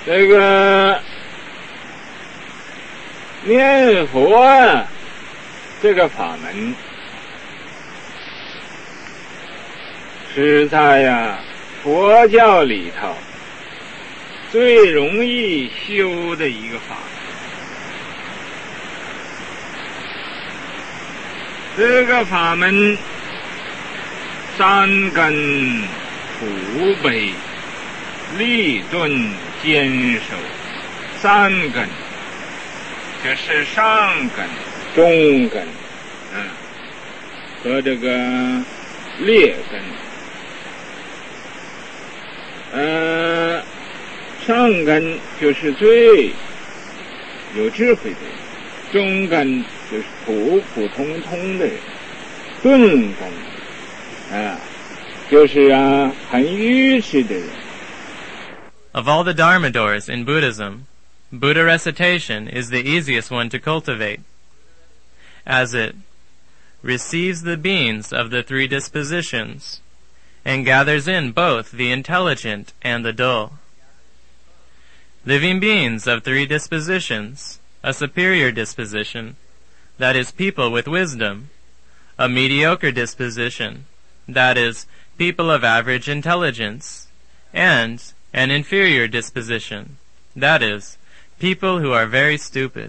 这个念佛啊，这个法门是在佛教里头最容易修的一个法门。这个法门三根普悲立顿坚守，三根就是上根、中根和这个劣根。上根就是最有智慧的人，中根就是普普通通的人，顿根就是很愚痴的人。 Of all the Dharma doors in Buddhism, Buddha recitation is the easiest one to cultivate, as it receives the beings of the three dispositions and gathers in both the intelligent and the dull. Living beings of three dispositions, a superior disposition, that is people with wisdom, a mediocre disposition, that is people of average intelligence, and an inferior disposition, that is people who are very stupid.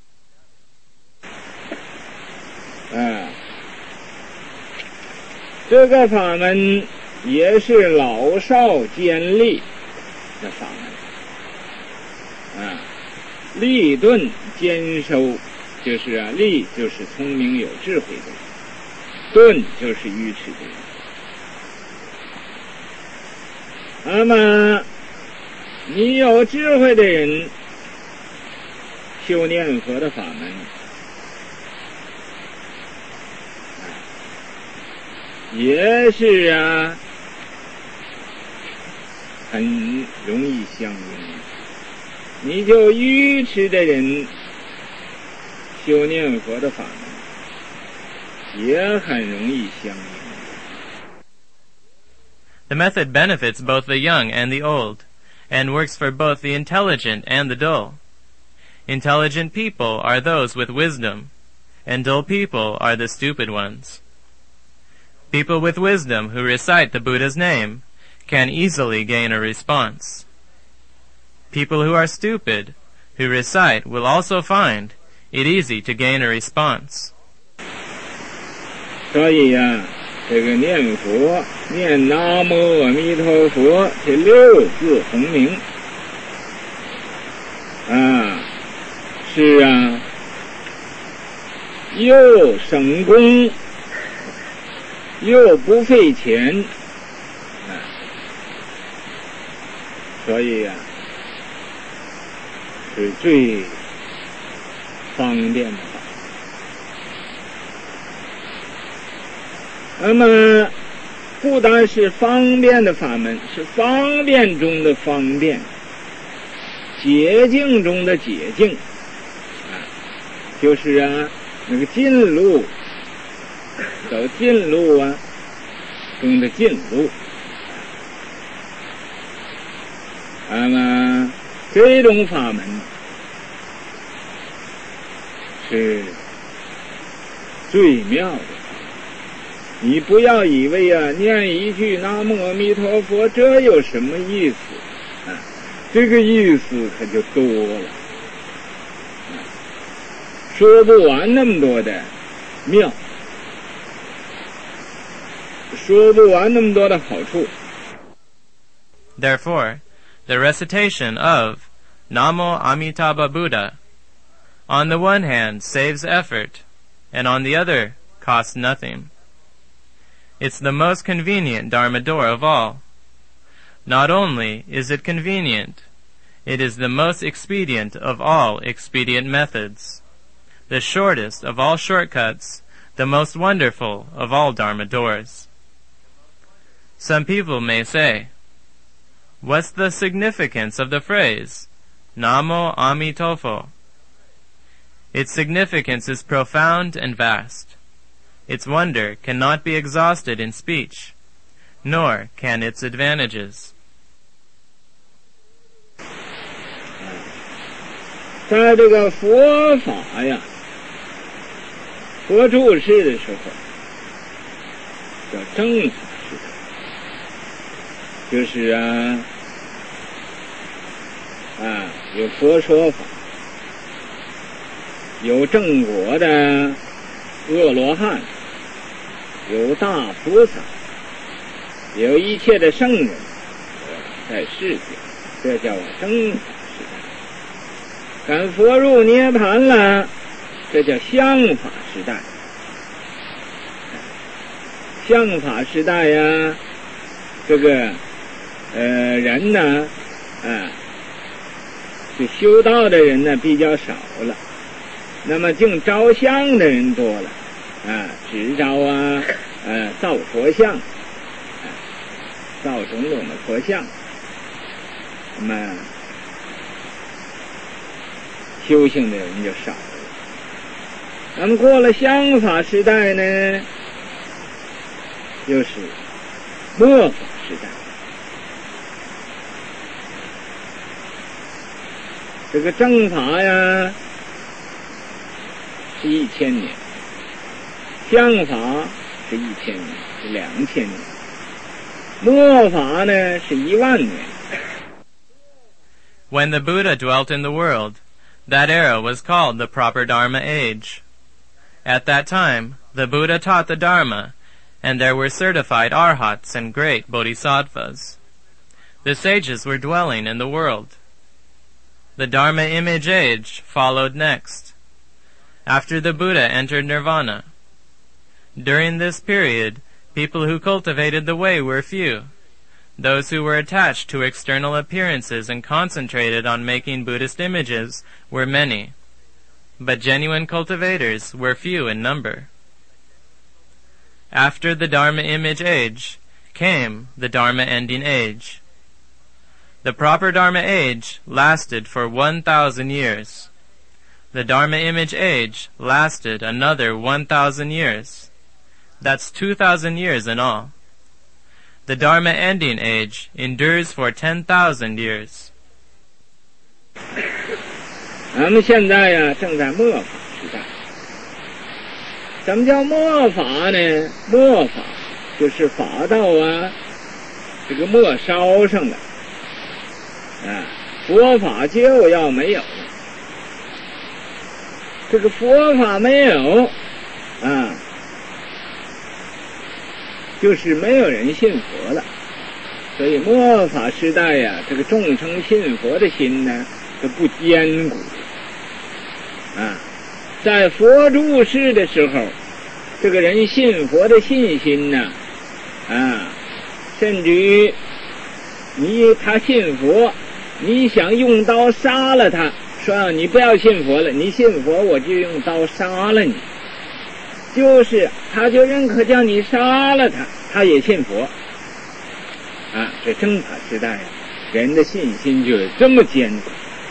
这个法门也是老少兼立的法门。立顿兼收，就是立就是聪明有智慧的人，顿就是愚痴的人。那么你有智慧的人修念佛的法门也是很容易相应。你就愚痴的人修念佛的法门也很容易相应。 The method benefits both the young and the old, and works for both the intelligent and the dull. Intelligent people are those with wisdom, and dull people are the stupid ones. People with wisdom who recite the Buddha's name can easily gain a response. People who are stupid, who recite, will also find it easy to gain a response. 所以这个念佛，念南无阿弥陀佛这六字洪名是又省功又不费钱所以是最方便的法。那么不单是方便的法门，是方便中的方便，捷径中的捷径就是那个近路，走近路中的近路。那么这种法门是最妙的。你不要以为念一句南无阿弥陀佛这有什么意思这个意思可就多了说不完那么多的妙，说不完那么多的好处。 Therefore, the recitation of Namo Amitabha Buddha on the one hand saves effort, and on the other costs nothing. It's the most convenient Dharma door of all. Not only is it convenient, it is the most expedient of all expedient methods, the shortest of all shortcuts, the most wonderful of all Dharma doors. Some people may say, what's the significance of the phrase, Namo Amitofo? Its significance is profound and vast. Its wonder cannot be exhausted in speech, nor can its advantages. 在这个佛法呀，佛住世的时候，叫正法时代，就是有佛说法，有正果的阿罗汉，有大菩萨，有一切的圣人在世间，这叫正法时代。赶佛入涅盘了，这叫相法时代。相法时代呀，这个人呢，就修道的人呢比较少了，那么净招相的人多了，只招造佛像，造种种的佛像，那么修行的人就少了。那么过了相法时代呢，就是末法时代。这个正法呀是1000年，相法是1000年，是2000年，末法呢是10000年。 When the Buddha dwelt in the world, that era was called the proper Dharma age. At that time, the Buddha taught the Dharma, and there were certified arhats and great bodhisattvas. The sages were dwelling in the world. The Dharma image age followed next, after the Buddha entered nirvana. During this period, people who cultivated the way were few. Those who were attached to external appearances and concentrated on making Buddhist images were many, but genuine cultivators were few in number. After the Dharma image age came the Dharma ending age. The proper Dharma age lasted for 1,000 years. The Dharma image age lasted another 1,000 years. That's 2,000 years in all. The Dharma ending age endures for 10,000 years. 咱们现在呀，正在末法时代。什么叫末法呢？末法就是法道这个末烧上了，佛法就要没有了。这个佛法没有，就是没有人信佛了。所以末法时代呀，这个众生信佛的心呢，都不坚固。在佛住世的时候，这个人信佛的信心呢，甚至于他信佛，你想用刀杀了他，说你不要信佛了，你信佛我就用刀杀了你，就是他就认可叫你杀了他，他也信佛。这正法时代人的信心就这么坚固。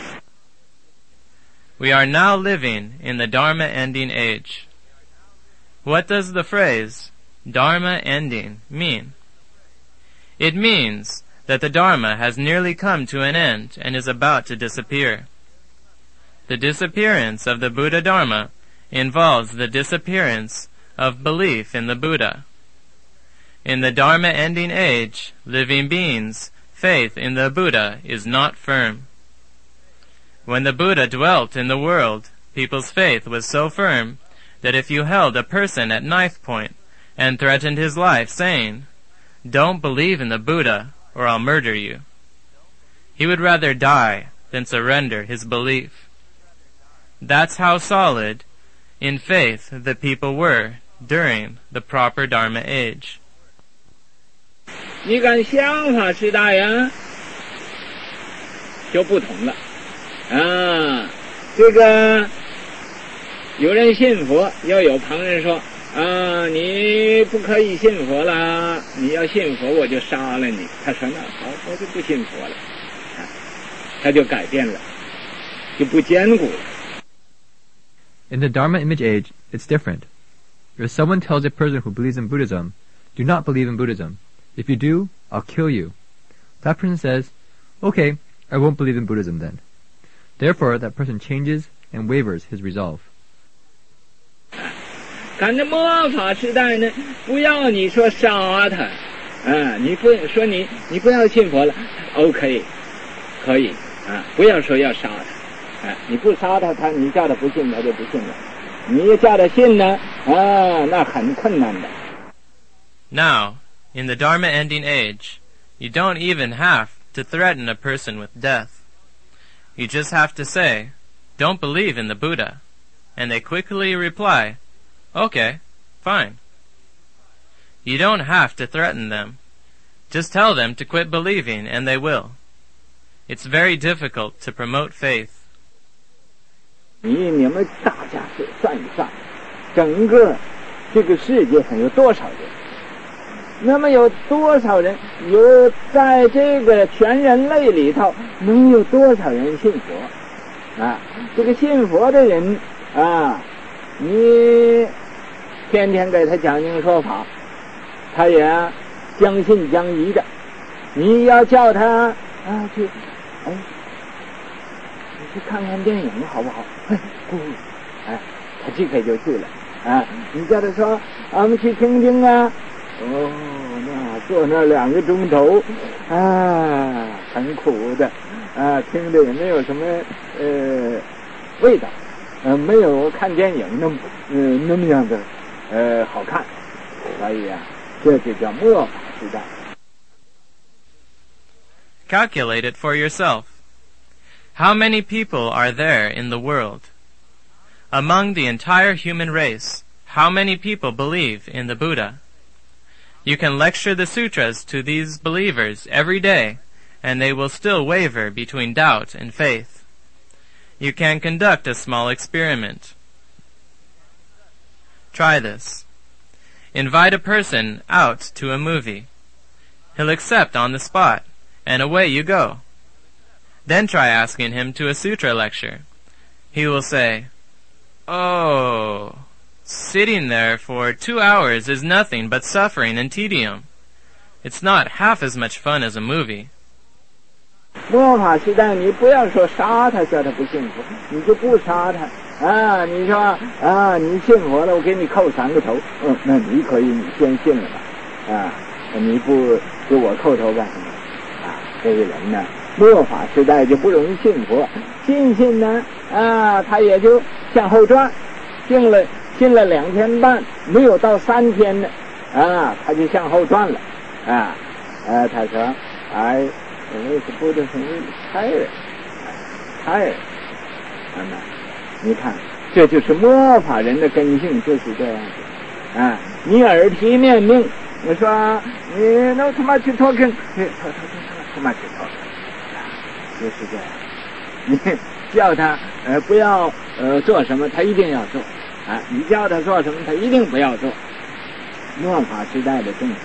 We are now living in the Dharma ending age. What does the phrase, Dharma ending, mean? It means that the Dharma has nearly come to an end and is about to disappear. The disappearance of the Buddha Dharma involves the disappearance of belief in the Buddha. In the Dharma ending age, living beings' faith in the Buddha is not firm. When the Buddha dwelt in the world, people's faith was so firm that if you held a person at knife point and threatened his life, saying, "Don't believe in the Buddha, or I'll murder you," he would rather die than surrender his belief. That's how solid in faith the people were during the proper Dharma age. 你看相法时代就不同了。这个有人信佛，要有旁人说你不可以信佛了，你要信佛我就杀了你。他说那好，我就不信佛了，他就改变了，就不坚固了。 In the Dharma image age, it's different. If someone tells a person who believes in Buddhism, "Do not believe in Buddhism. If you do, I'll kill you," that person says, "Okay, I won't believe in Buddhism then." Therefore, that person changes and wavers his resolve. 赶着末法时代呢，不要你说杀他，你不说你不要信佛了 ，OK， 可以不要说要杀他，你不杀他，你叫他不信，他就不信了。你叫他信呢，那很困难的。 Now, in the Dharma ending age, you don't even have to threaten a person with death. You just have to say, "Don't believe in the Buddha," and they quickly reply, "Okay, fine." You don't have to threaten them. Just tell them to quit believing and they will. It's very difficult to promote faith. 你们大家算一算，整个这个世界上有多少人？那么有多少人？有在这个全人类里头，能有多少人信佛？这个信佛的人你天天给他讲经说法，他也将信将疑的。你要叫他去，你去看看电影好不好？他即刻就去了。你叫他说我们去听听那坐那2个钟头，很苦的，听的也没有什么味道，没有看电影那么样的好看，所以这就叫末法时代。 Calculate it for yourself. How many people are there in the world? Among the entire human race, how many people believe in the Buddha? You can lecture the sutras to these believers every day, and they will still waver between doubt and faith. You can conduct a small experiment. Try this. Invite a person out to a movie. He'll accept on the spot, and away you go. Then try asking him to a sutra lecture. He will say, "Oh, sitting there for 2 hours is nothing but suffering and tedium. It's not half as much fun as a movie." 末法时代，你不要说杀他，叫他不信佛，你就不杀他你说你信佛了，我给你扣3个头，那你可以，你先信了吧，你不给我扣头干什么？这个人呢，末法时代就不容易信佛，信呢，他也就向后转，信了2天半，没有到3天呢，他就向后转了，他说不得很tired，你看，这就是末法人的根性，就是这样子，你耳提面命，你说你no too much talking， too much talking， 就是这样，你叫他不要做什么，他一定要做，你叫他做什么，他一定不要做。末法时代的众生。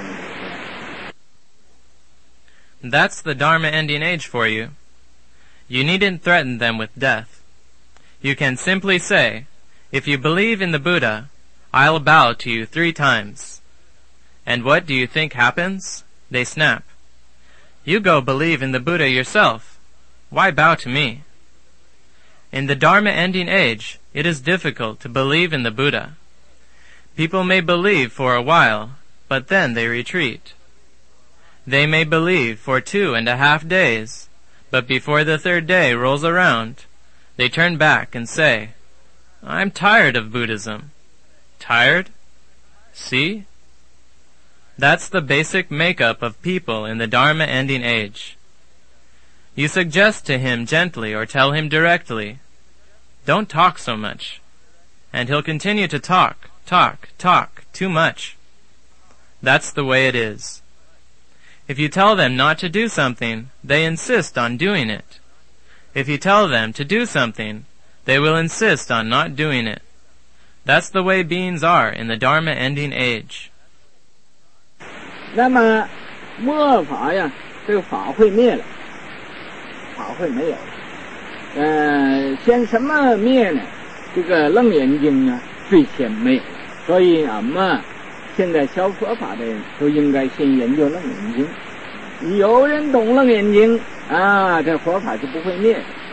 That's the Dharma ending age for you. You needn't threaten them with death. You can simply say, "If you believe in the Buddha, I'll bow to you 3 times. And what do you think happens? They snap. You go believe in the Buddha yourself. Why bow to me? In the Dharma ending age, it is difficult to believe in the Buddha. People may believe for a while, but then they retreat. They may believe for 2.5 days, but before the 3rd day rolls around, they turn back and say, "I'm tired of Buddhism." Tired? See? That's the basic makeup of people in the Dharma ending age. You suggest to him gently or tell him directly, "Don't talk so much." And he'll continue to talk too much. That's the way it is. If you tell them not to do something, they insist on doing it. If you tell them to do something, they will insist on not doing it. That's the way beings are in the Dharma ending age. 那么末法呀，这个法会灭了，法会没有了。先什么灭呢？这个楞严经啊，最先灭了。所以俺们现在学佛法的人都应该先研究楞严经。有人懂楞严经这佛法就不会灭。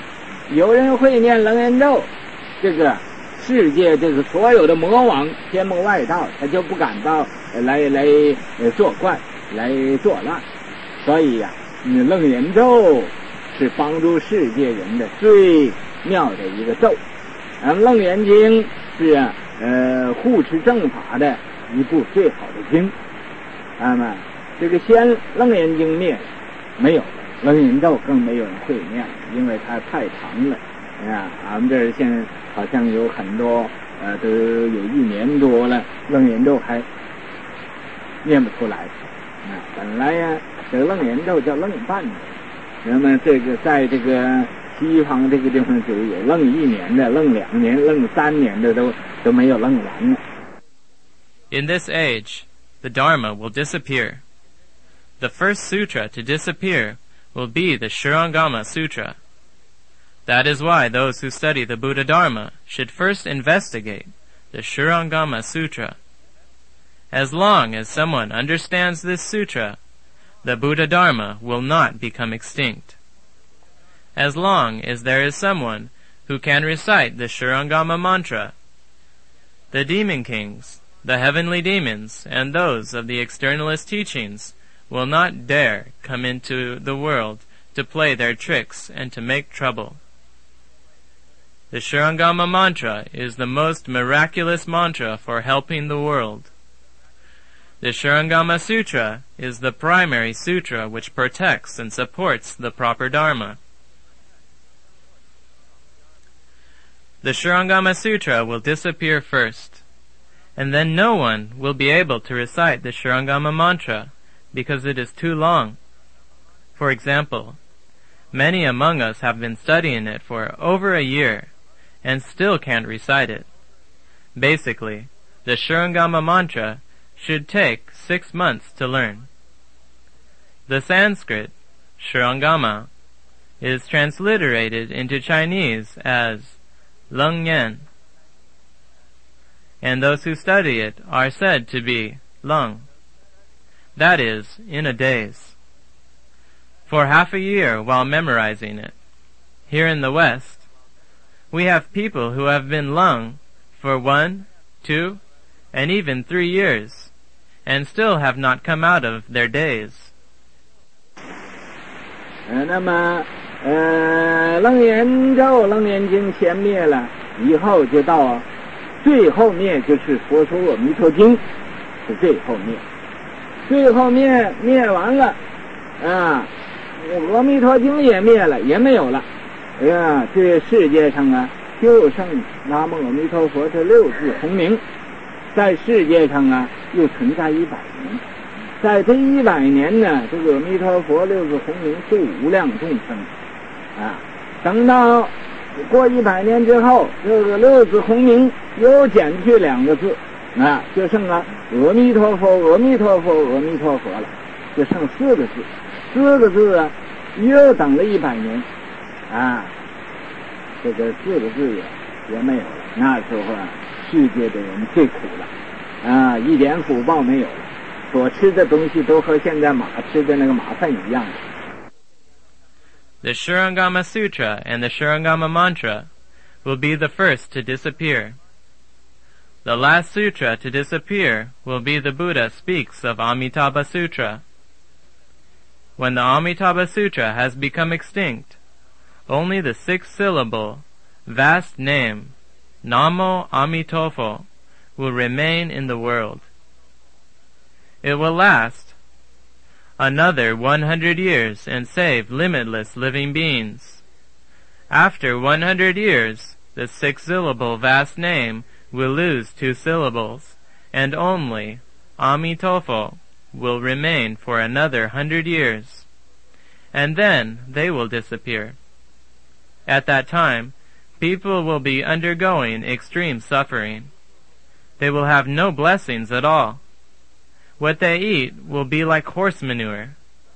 有人会念楞严咒，这个世界这个所有的魔王天魔外道，他就不敢到来作怪，来作乱。所以呀，楞严咒是帮助世界人的最妙的一个咒。楞严经是护持正法的一部最好的经。那么这个先楞严经灭没有了，楞严咒更没有人会念，因为它太长了。俺们这儿现在好像有很多都有1年多了，楞严咒还念不出来。本来呀，这个楞严咒叫楞办的，那么这个在这个西方这个地方就有楞1年的、楞2年、楞3年的都没有楞完了。 In this age, the Dharma will disappear. The first sutra to disappear will be the Shurangama Sutra. That is why those who study the Buddha Dharma should first investigate the Shurangama Sutra. As long as someone understands this sutra, the Buddha Dharma will not become extinct. As long as there is someone who can recite the Shurangama mantra, the demon kings, the heavenly demons, and those of the externalist teachings will not dare come into the world to play their tricks and to make trouble. The Shurangama mantra is the most miraculous mantra for helping the world. The Shurangama Sutra is the primary sutra which protects and supports the proper Dharma. The Shurangama Sutra will disappear first, and then no one will be able to recite the Shurangama mantra because it is too long. For example, many among us have been studying it for over a year and still can't recite it. Basically, the Shurangama mantra should take 6 months to learn. The Sanskrit, Shurangama, is transliterated into Chinese as Leng Yen, and those who study it are said to be Leng. That is, in a daze. For half a year while memorizing it. Here in the West, we have people who have been Leng for 1, 2, and even 3 years, and still have not come out of their daze. 那么楞严咒、楞严经先灭了，以后就到最后灭，就是佛说阿弥陀经是最后灭。最后灭完了阿弥陀经也灭了，也没有了。这世界上就剩南无阿弥陀佛这6字洪名，在世界上又存在100年。在这100年呢，这个阿弥陀佛6字洪名度无量众生等到过100年之后，这个6字洪名又减去2个字就剩阿弥陀佛、阿弥陀佛、阿弥陀佛了，就剩4个字。4个字又等了100年这个4个字也没有了。那时候世界的人最苦了一点福报没有了，所吃的东西都和现在马吃的那个马粪一样。 The Shurangama Sutra and the Shurangama mantra will be the first to disappear. The last sutra to disappear will be the Buddha speaks of Amitabha Sutra. When the Amitabha Sutra has become extinct, only the 6-syllable, vast name, Namo Amitofo, will remain in the world. It will last another 100 years and save limitless living beings. After 100 years, the 6-syllable vast name will lose 2 syllables, and only Amitofo will remain for another 100 years. And then they will disappear. At that time, people will be undergoing extreme suffering. They will have no blessings at all. What they eat will be like horse manure.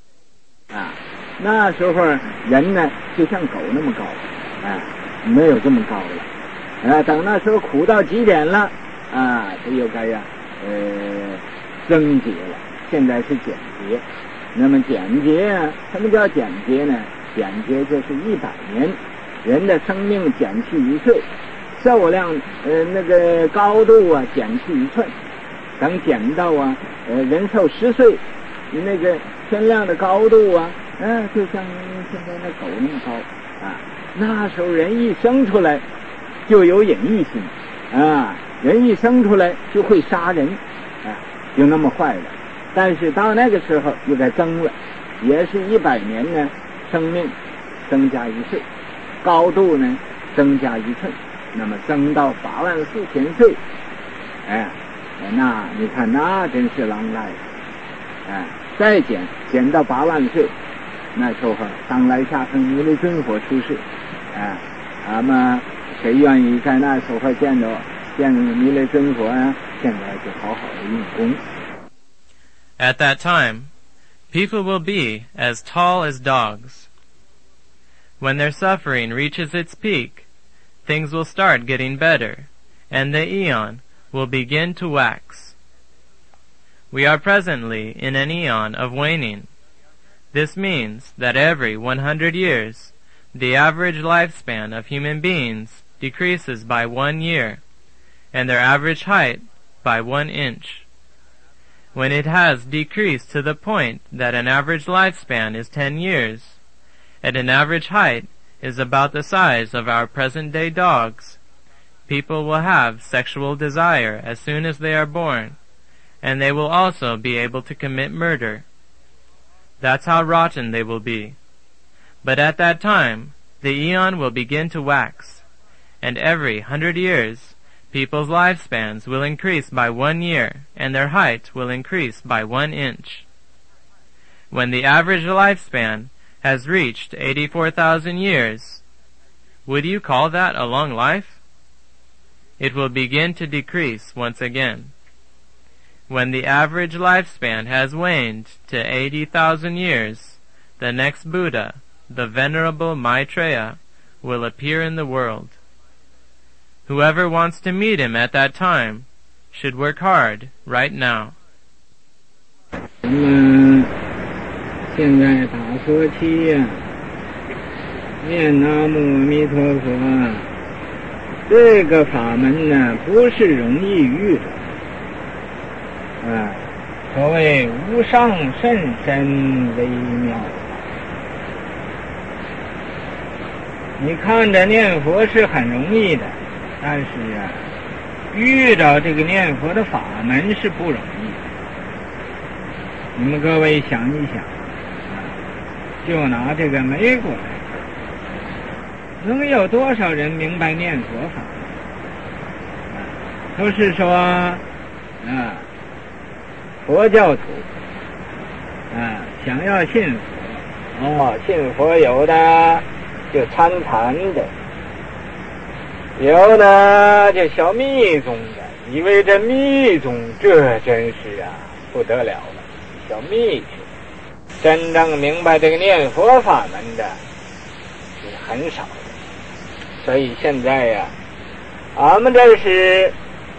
那时候人呢就像狗那么高没有这么高了等那时候苦到极点了这又该增节了。现在是减节。那么减节什么叫减节呢？减节就是100年人的生命减去1岁，寿量那个高度啊减去1寸，等减到人寿10岁，那个天量的高度啊，就像现在那狗那么高啊。那时候人一生出来就有隐喻性啊，人一生出来就会杀人啊，就那么坏了。但是到那个时候又该增了，也是100年呢，生命增加1岁，高度呢增加1寸，那么增到84000岁，那你看那真是狼来，再减到8万岁，那时候当来下生弥勒尊佛出世，那么谁愿意在那时候见弥勒尊佛啊？现在就好好的用功。 At that time, people will be as tall as dogs. When their suffering reaches its peak, things will start getting better, and the eon will begin to wax. We are presently in an eon of waning. This means that every 100 years, the average lifespan of human beings decreases by 1 year, and their average height by 1 inch. When it has decreased to the point that an average lifespan is 10 years, and an average height is about the size of our present-day dogs, people will have sexual desire as soon as they are born, and they will also be able to commit murder. That's how rotten they will be. But at that time, the eon will begin to wax, and every 100 years, people's lifespans will increase by 1 year, and their height will increase by 1 inch. When the average lifespan has reached 84,000 years, would you call that a long life? It will begin to decrease once again. When the average lifespan has waned to 80,000 years, the next Buddha, the Venerable Maitreya, will appear in the world. Whoever wants to meet him at that time should work hard right now. 现在打坐期呀，念南无阿弥陀佛，这个法门呢不是容易遇的，所谓无上甚深微妙。你看着念佛是很容易的，但是遇到这个念佛的法门是不容易的。你们各位想一想，就拿这个美国来说，能有多少人明白念佛法？都是说佛教徒想要信佛，信佛有的就参禅的，有的就小密宗的，以为这密宗这真是不得了了，小密宗。真正明白这个念佛法门的是很少的，所以现在俺们这是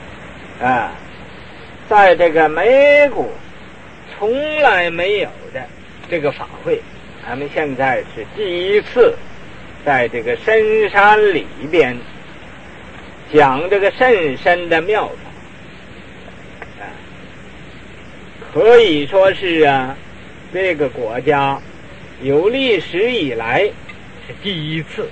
在这个美国从来没有的这个法会，俺们现在是第一次在这个深山里边讲这个甚深的妙法，可以说是这个国家有历史以来是第一次。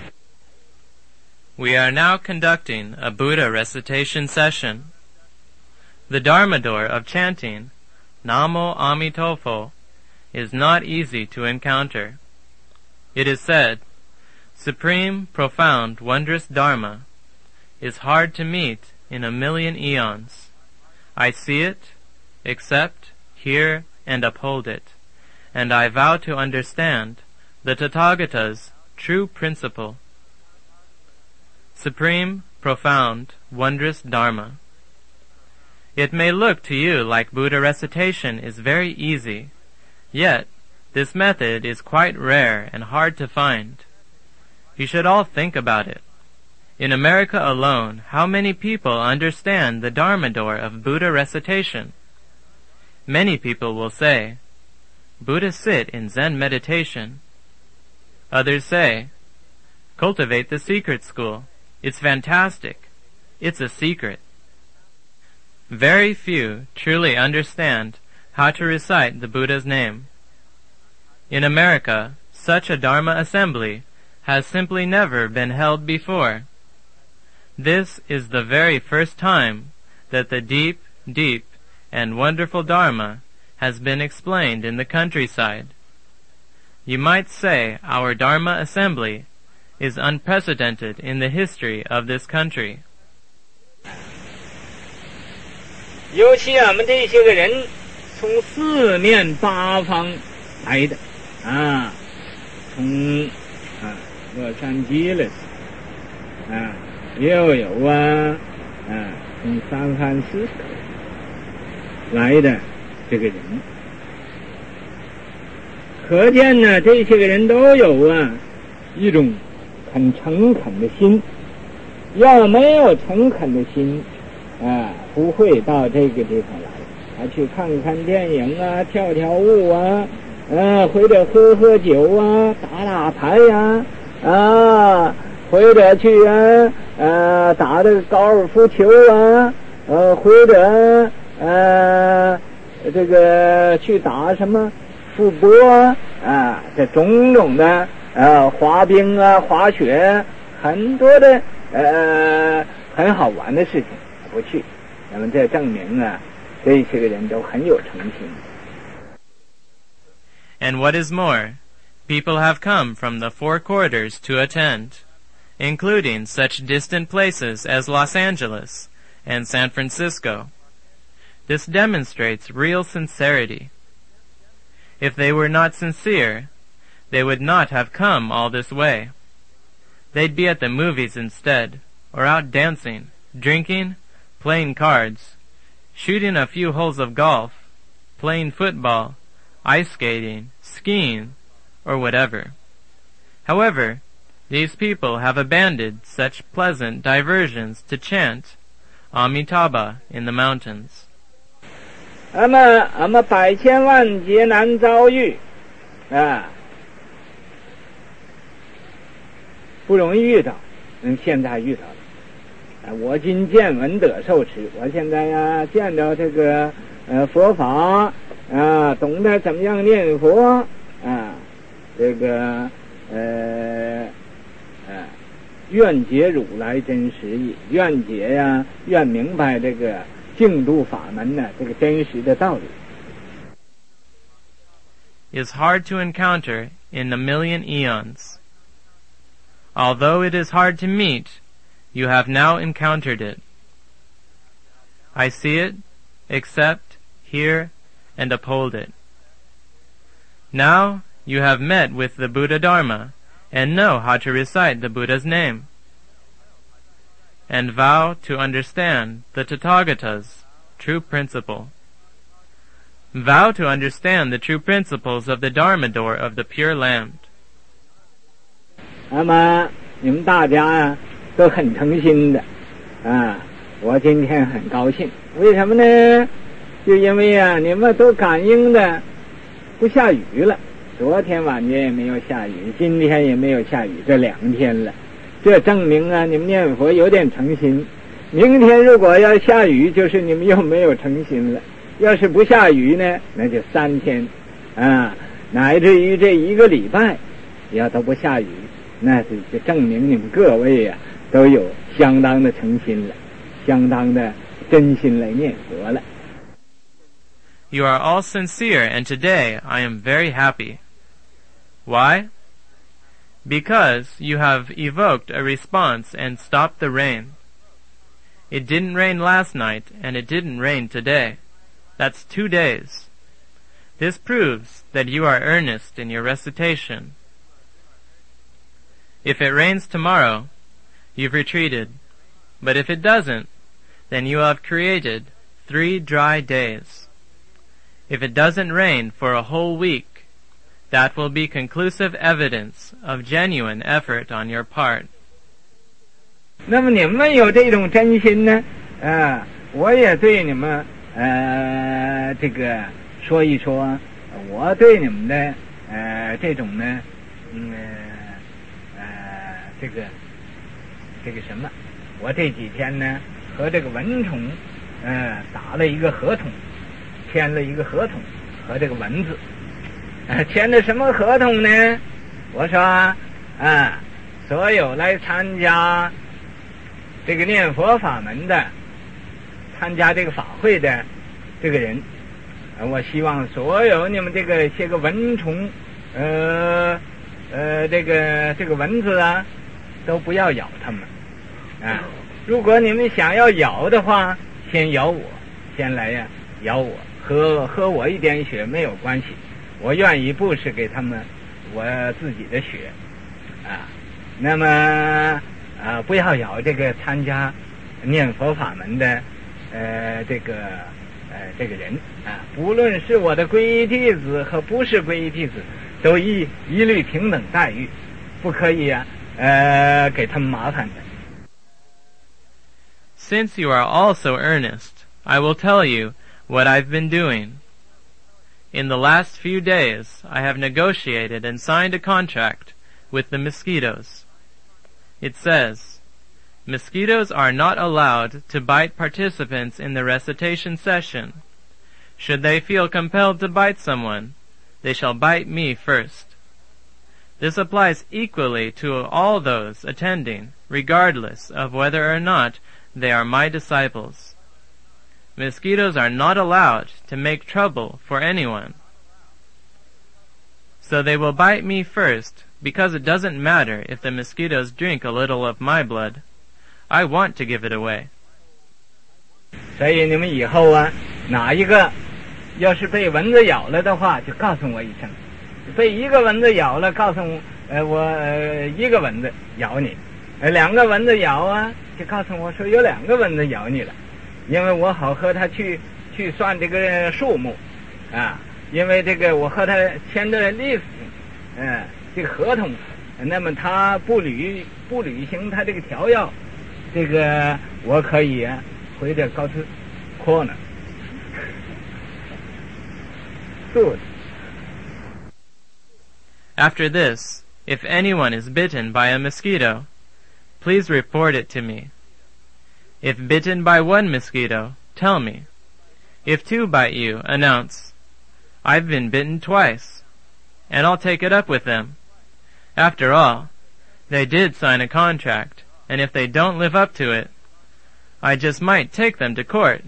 We are now conducting a Buddha recitation session. The Dharma door of chanting Namo Amitofo is not easy to encounter. It is said, supreme, profound, wondrous Dharma is hard to meet in 1,000,000 eons. I see it, accept, hear, and uphold it, and I vow to understand the Tathagata's true principle. Supreme, profound, wondrous Dharma. It may look to you like Buddha recitation is very easy, yet this method is quite rare and hard to find. You should all think about it. In America alone, how many people understand the Dharma door of Buddha recitation? Many people will say, Buddhas sit in Zen meditation. Others say, Cultivate the secret school. It's fantastic. It's a secret. Very few truly understand how to recite the Buddha's name. In America, such a Dharma assembly has simply never been held before. This is the very first time that the deep, deep, and wonderful Dharma has been explained in the countryside. You might say our Dharma assembly is unprecedented in the history of this country. 尤其我们这些个人从四面八方来的从洛杉矶了又有从三藩市来的这个人，可见呢这些个人都有一种很诚恳的心，要没有诚恳的心不会到这个地方来，去看看电影跳跳舞或者喝酒打牌或者去打这个高尔夫球或者这个去打什么fut波这种种的滑冰滑雪，很多的很好玩的事情不去，那么这证明这些个人都很有诚心。 And what is more, people have come from the four quarters to attend, including such distant places as Los Angeles and San Francisco. This demonstrates real sincerity. If they were not sincere, they would not have come all this way. They'd be at the movies instead, or out dancing, drinking, playing cards, shooting a few holes of golf, playing football, ice skating, skiing, or whatever. However, these people have abandoned such pleasant diversions to chant Amitabha in the mountains. 那么百千万劫难遭遇不容易遇到，现在遇到了我今见闻得受持，我现在见到这个佛法懂得怎么样念佛这个愿解如来真实义，愿解愿明白这个净土法门这个真实的道理。 is hard to encounter in a million eons. Although it is hard to meet, you have now encountered it. I see it, accept, hear, and uphold it. Now you have met with the Buddha Dharma and know how to recite the Buddha's name, and vow to understand the Tathagata's true principle. Vow to understand the true principles of the Dharma door of the Pure Land. 那么你们大家都很诚心的我今天很高兴，为什么呢？就因为你们都感应的不下雨了，昨天晚间也没有下雨，今天也没有下雨，这2天了，这证明你们念佛有点诚心。明天如果要下雨，就是你们又没有诚心了。要是不下雨呢，那就3天乃至于这1个礼拜要都不下雨，那就证明你们各位都有相当的诚心了，相当的真心来念佛了。 You are all sincere, and today I am very happy. Why? Because you have evoked a response and stopped the rain. It didn't rain last night, and it didn't rain today. That's 2 days. This proves that you are earnest in your recitation. If it rains tomorrow, you've retreated. But if it doesn't, then you have created 3 dry days. If it doesn't rain for a whole week, that will be conclusive evidence of genuine effort on your part. 那么你们有这种真心呢我也对你们这个说一说我对你们的这种呢这个什么，我这几天呢和这个蚊虫打了一个合同，签了一个合同和这个蚊子，签的什么合同呢？我说所有来参加这个念佛法门的，参加这个法会的这个人，我希望所有你们这个些个蚊虫，这个蚊子啊，都不要咬它们如果你们想要咬的话，先咬我，先来咬我，喝我一点血没有关系，我愿意布施给他们我自己的血那么不要咬这个参加念佛法门的这个人不论是我的皈依弟子和不是皈依弟子，都一律平等待遇，不可以给他们麻烦的。 Since you are all so earnest, I will tell you what I've been doing. In the last few days, I have negotiated and signed a contract with the mosquitoes. It says, mosquitoes are not allowed to bite participants in the recitation session. Should they feel compelled to bite someone, they shall bite me first. This applies equally to all those attending, regardless of whether or not they are my disciples. Mosquitoes are not allowed to make trouble for anyone. So they will bite me first, because it doesn't matter if the mosquitoes drink a little of my blood. I want to give it away. 所以你们以后哪一个要是被蚊子咬了的话，就告诉我一声。被一个蚊子咬了，告诉我一个蚊子咬你；两个蚊子咬就告诉我说有两个蚊子咬你了，因为我好和他去算这个数目因为这个我和他签的利息这个合同，那么他不履行他这个条要，这个我可以回这告诉corner。Good. After this, if anyone is bitten by a mosquito, please report it to me. If bitten by one mosquito, tell me. If two bite you, announce, I've been bitten twice, and I'll take it up with them. After all, they did sign a contract, and if they don't live up to it, I just might take them to court.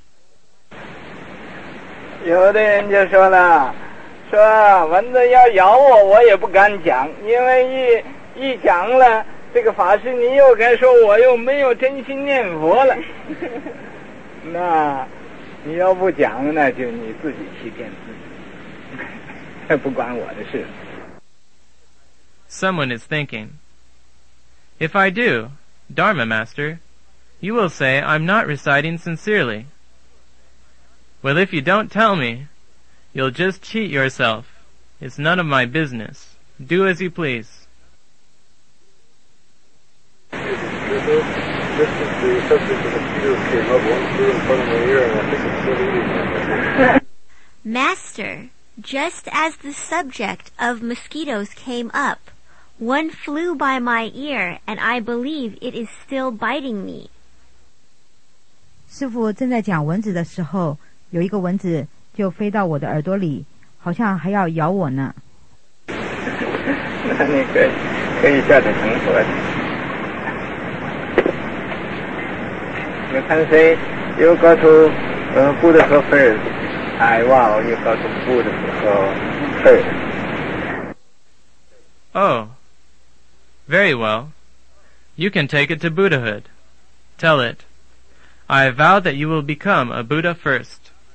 有的人就说了，说蚊子要咬我，我也不敢讲，因为一讲了，这个法师你又该说我又没有真心念佛了。那你要不讲，那就你自己欺骗自己，不关我的事。 Someone is thinking, if I do, Dharma Master, you will say I'm not reciting sincerely. Well, if you don't tell me, you'll just cheat yourself. It's none of my business. Do as you please. This is the subject of the mosquitoes came up. One flew in front of my ear, and I think it's still eating me. Master, just as the subject of mosquitoes came up, one flew by my ear, and I believe it is still biting me. 师父正在讲蚊子的时候，有一个蚊子就飞到我的耳朵里，好像还要咬我呢。 那你可以叫他成佛的。You can say you go to Buddha first. Wow, you go to Buddha first. Oh, very well. You can take it to Buddhahood. Tell it, I vow that you will become a Buddha first.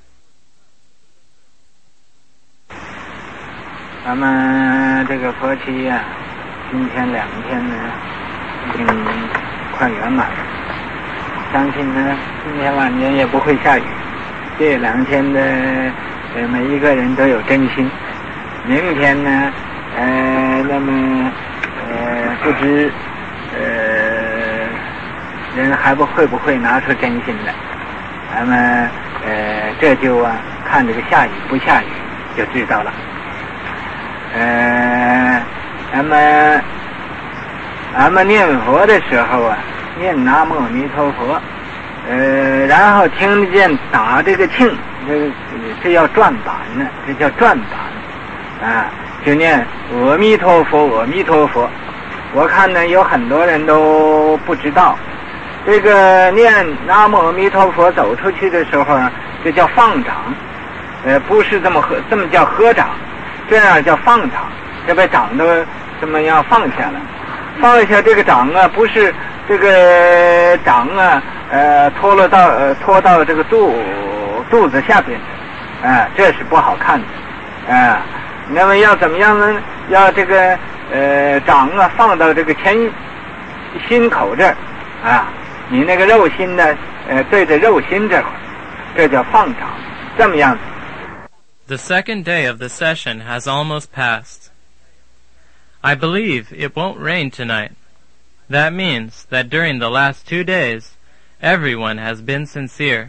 咱们这个佛期今天2天呢，已经快圆满了。相信呢，今天晚间也不会下雨。这2天的每一个人都有真心。明天呢，那么不知人还会不会拿出真心来？咱们这就看这个下雨不下雨就知道了。那么俺们念佛的时候啊，念南无阿弥陀佛，然后听得见打这个磬，这叫转板呢，这叫转板啊，就念阿弥陀佛，阿弥陀佛。我看呢，有很多人都不知道，这个念南无阿弥陀佛走出去的时候啊，这叫放掌，不是这么叫合掌，这样叫放掌，这把掌都这么样放下了。放下这个掌啊，不是这个掌啊，拖到这个肚子下边的，这是不好看的，那么要怎么样呢？要这个掌啊放到这个心口这儿啊，你那个肉心呢，对着肉心这块，这叫放掌，这么样子。 The second day of the session has almost passed. I believe it won't rain tonight. That means that during the last 2 days, everyone has been sincere.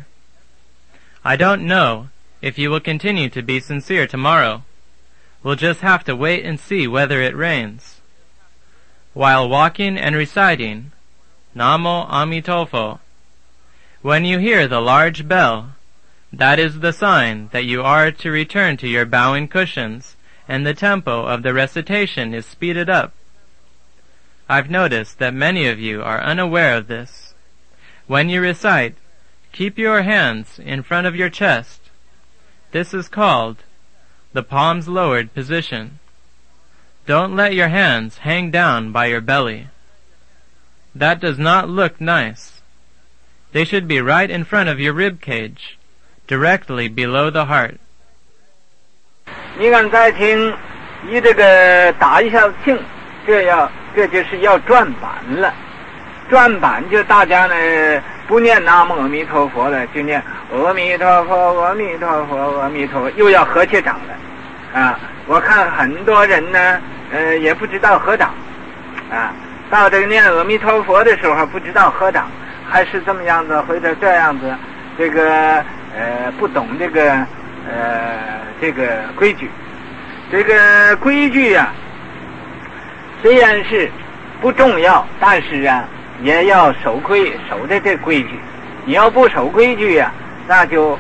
I don't know if you will continue to be sincere tomorrow. We'll just have to wait and see whether it rains. While walking and reciting Namo Amitofo, when you hear the large bell, that is the sign that you are to return to your bowing cushions, and the tempo of the recitation is speeded up. I've noticed that many of you are unaware of this. When you recite, keep your hands in front of your chest. This is called the palms lowered position. Don't let your hands hang down by your belly. That does not look nice. They should be right in front of your rib cage, directly below the heart. 你看再听，一这个打一下磬，这就是要转板了。转板就大家呢不念南无阿弥陀佛了，就念阿弥陀佛，阿弥陀佛，阿弥陀佛，又要合起掌了啊！我看很多人呢，也不知道合掌啊。到这个念阿弥陀佛的时候不知道合掌，还是这么样子或者这样子，这个不懂这个规矩。这个规矩啊，虽然是不重要，但是啊也要守着这规矩。你要不守规矩啊，那就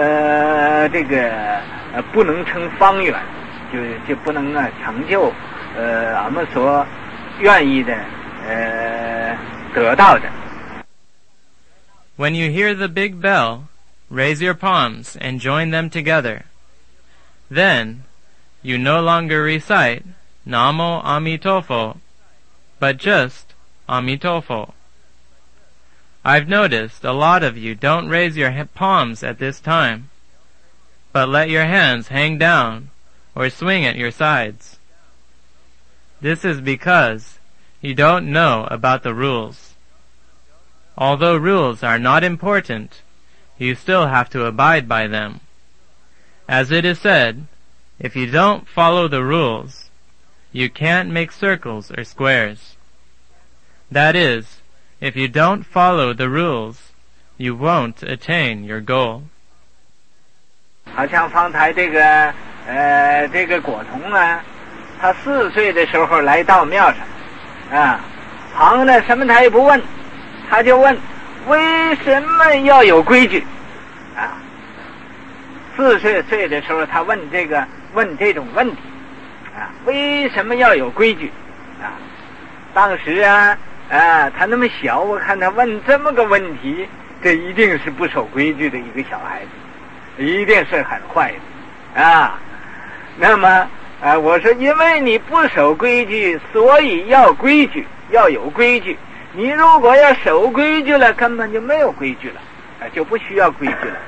不能成方圆，就不能成就俺们所愿意的得到的。 When you hear the big bell, raise your palms and join them together. Then, you no longer recite Namo Amitofo, but just Amitofo. I've noticed a lot of you don't raise your palms at this time, but let your hands hang down or swing at your sides. This is because you don't know about the rules. Although rules are not important, you still have to abide by them. As it is said, if you don't follow the rules, you can't make circles or squares. That is, if you don't follow the rules, you won't attain your goal. 好像方才这个果童啊，他4岁的时候来到庙上，啊，旁呢什么他也不问，他就问为什么要有规矩，啊，4岁的时候他问这种问题，啊，为什么要有规矩，啊，当时啊，他那么小，我看他问这么个问题，这一定是不守规矩的一个小孩子，一定是很坏的，啊，那么我说因为你不守规矩，所以要规矩，要有规矩。你如果要守规矩了，根本就没有规矩了，就不需要规矩了。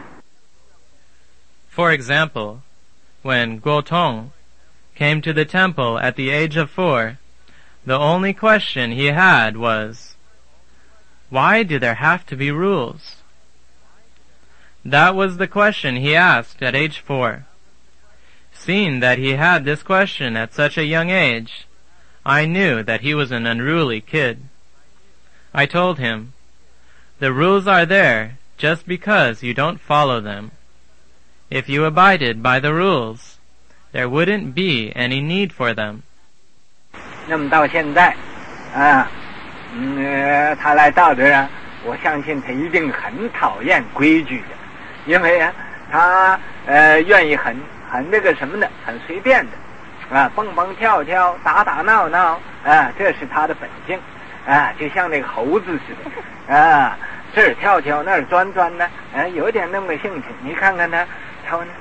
For example, when Guotong came to the temple at the age of 4, the only question he had was, why do there have to be rules? That was the question he asked at age 4. Seeing that he had this question at such a young age, I knew that he was an unruly kid. I told him, the rules are there just because you don't follow them. If you abided by the rules, there wouldn't be any need for them. 那么到现在， 他来到这儿，我相信他一定很讨厌规矩的，因为他愿意很这个什么的，很随便的蹦蹦跳跳，打打闹闹这是他的本性就像那个猴子似的这儿跳跳那儿钻钻呢有点那么个性情。你看看他瞧呢，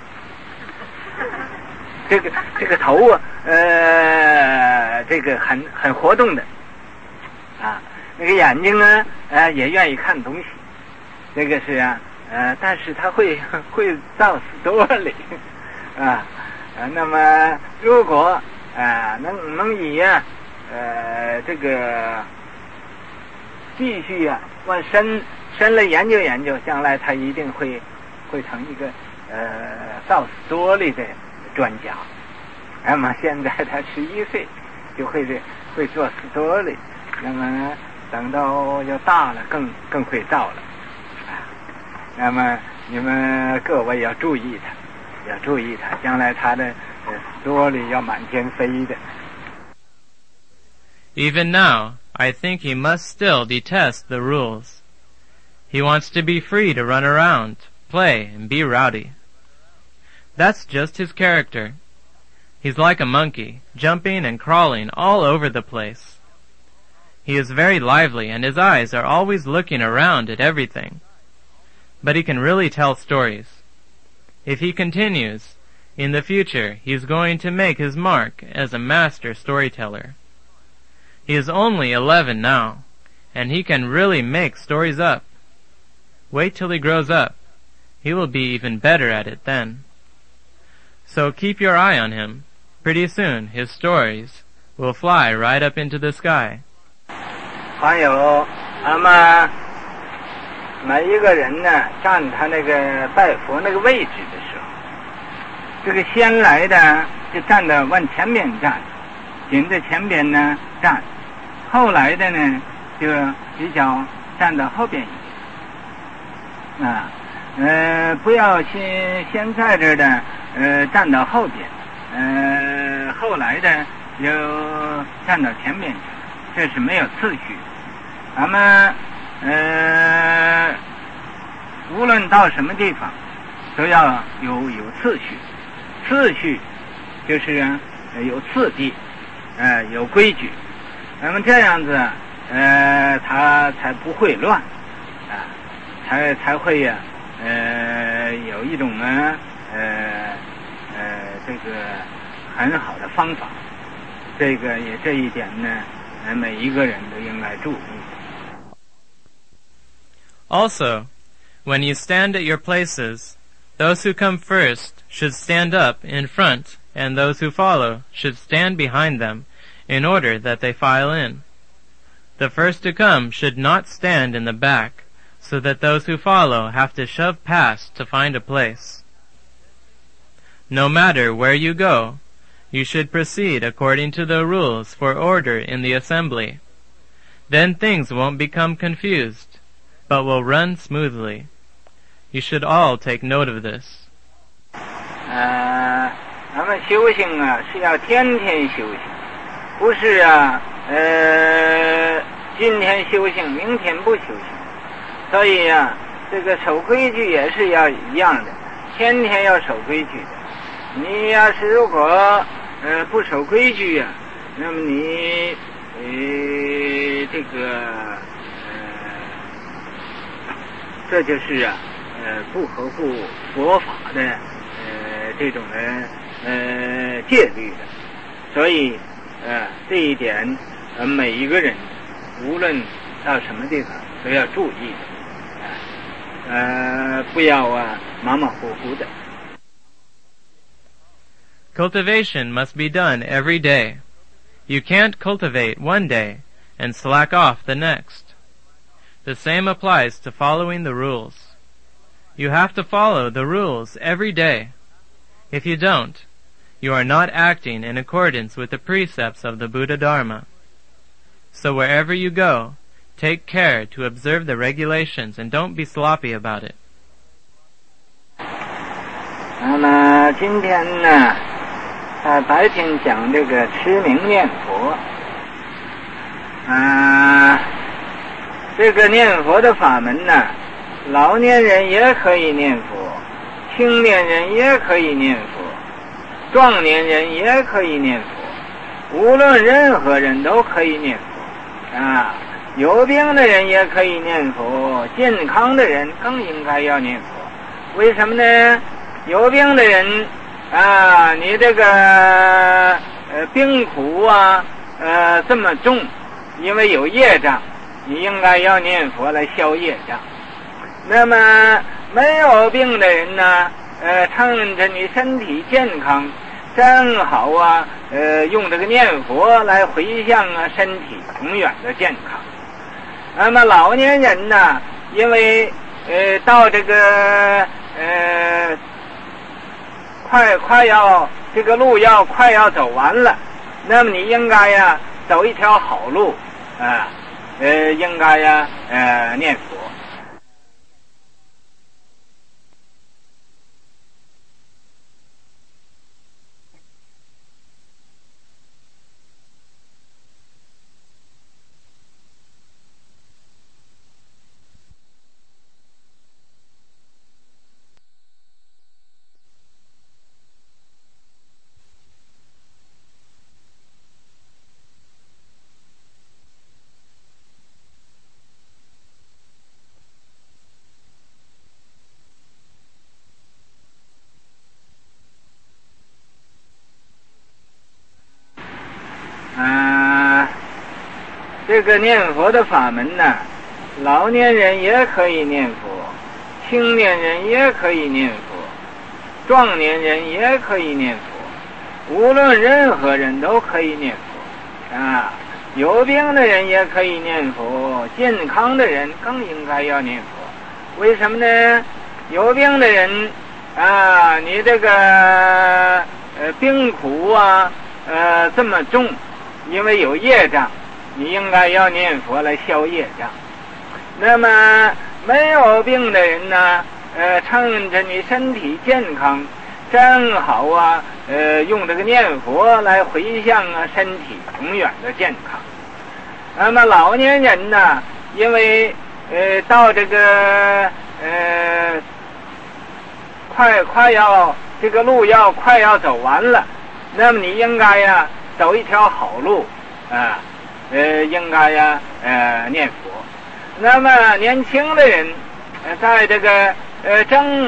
这个头这个很活动的那个眼睛呢也愿意看东西，这个是但是他会造死多里那么如果能以这个继续往深了研究，将来他一定会成一个造死多里的专家。那么现在他11岁就会做死多里，那么等到要大了更会造了那么你们各位要注意他，将来他的死多里要满天飞的。 Even now, I think he must still detest the rules. He wants to be free to run around, play, and be rowdy. That's just his character. He's like a monkey, jumping and crawling all over the place. He is very lively, and his eyes are always looking around at everything. But he can really tell stories. If he continues, in the future he is going to make his mark as a master storyteller. He is only 11 now, and he can really make stories up. Wait till he grows up. He will be even better at it then. So keep your eye on him. Pretty soon his stories will fly right up into the sky. 还有每一个人呢站他那个拜佛那个位置的时候，这个先来的就站到往前面站，紧着前边呢站，后来的呢就比较站到后边一点不要先在这儿的站到后边后来的就站到前面去，这是没有次序。咱们无论到什么地方都要有次序，次序就是有次第有规矩，那么这样子他才不会乱才会有一种这个很好的方法。这一点呢每一个人都应该注意。 Also, when you stand at your places, those who come first should stand up in front, and those who follow should stand behind them, in order that they file in. The first to come should not stand in the back, so that those who follow have to shove past to find a place. No matter where you go, you should proceed according to the rules for order in the assembly. Then things won't become confused, but will run smoothly. You should all take note of this. 咱们修行是要天天修行，不是今天修行明天不修行。所以这个守规矩也是要一样的，天天要守规矩的。你要是如果不守规矩那么你这个这就是不合乎佛法的这种的戒律的。所以这一点每一个人无论到什么地方都要注意的不要马马虎虎的。 Cultivation must be done every day. You can't cultivate one day and slack off the next. The same applies to following the rules. You have to follow the rules every day. If you don't, you are not acting in accordance with the precepts of the Buddha Dharma. So wherever you go, take care to observe the regulations and don't be sloppy about it. 那么今天呢白天讲这个持名念佛这个念佛的法门呢，老年人也可以念佛，青年人也可以念佛，壮年人也可以念佛，无论任何人都可以念佛啊。有病的人也可以念佛，健康的人更应该要念佛。为什么呢？有病的人啊，你这个病苦啊这么重，因为有业障，你应该要念佛来消业障。那么没有病的人呢，趁着你身体健康，正好啊用这个念佛来回向啊身体永远的健康。那么老年人呢，因为到这个快要这个路快要走完了，那么你应该呀走一条好路啊，应该呀念佛。这个念佛的法门呢，老年人也可以念佛，青年人也可以念佛，壮年人也可以念佛，无论任何人都可以念佛啊。有病的人也可以念佛，健康的人更应该要念佛。为什么呢？有病的人啊，你这个病苦啊这么重，因为有业障，你应该要念佛来消业障。那么没有病的人呢，趁着你身体健康，正好啊用这个念佛来回向啊身体永远的健康。那么老年人呢，因为到这个快要这个路快要走完了，那么你应该呀走一条好路啊，应该呀念佛。那么年轻的人在这个正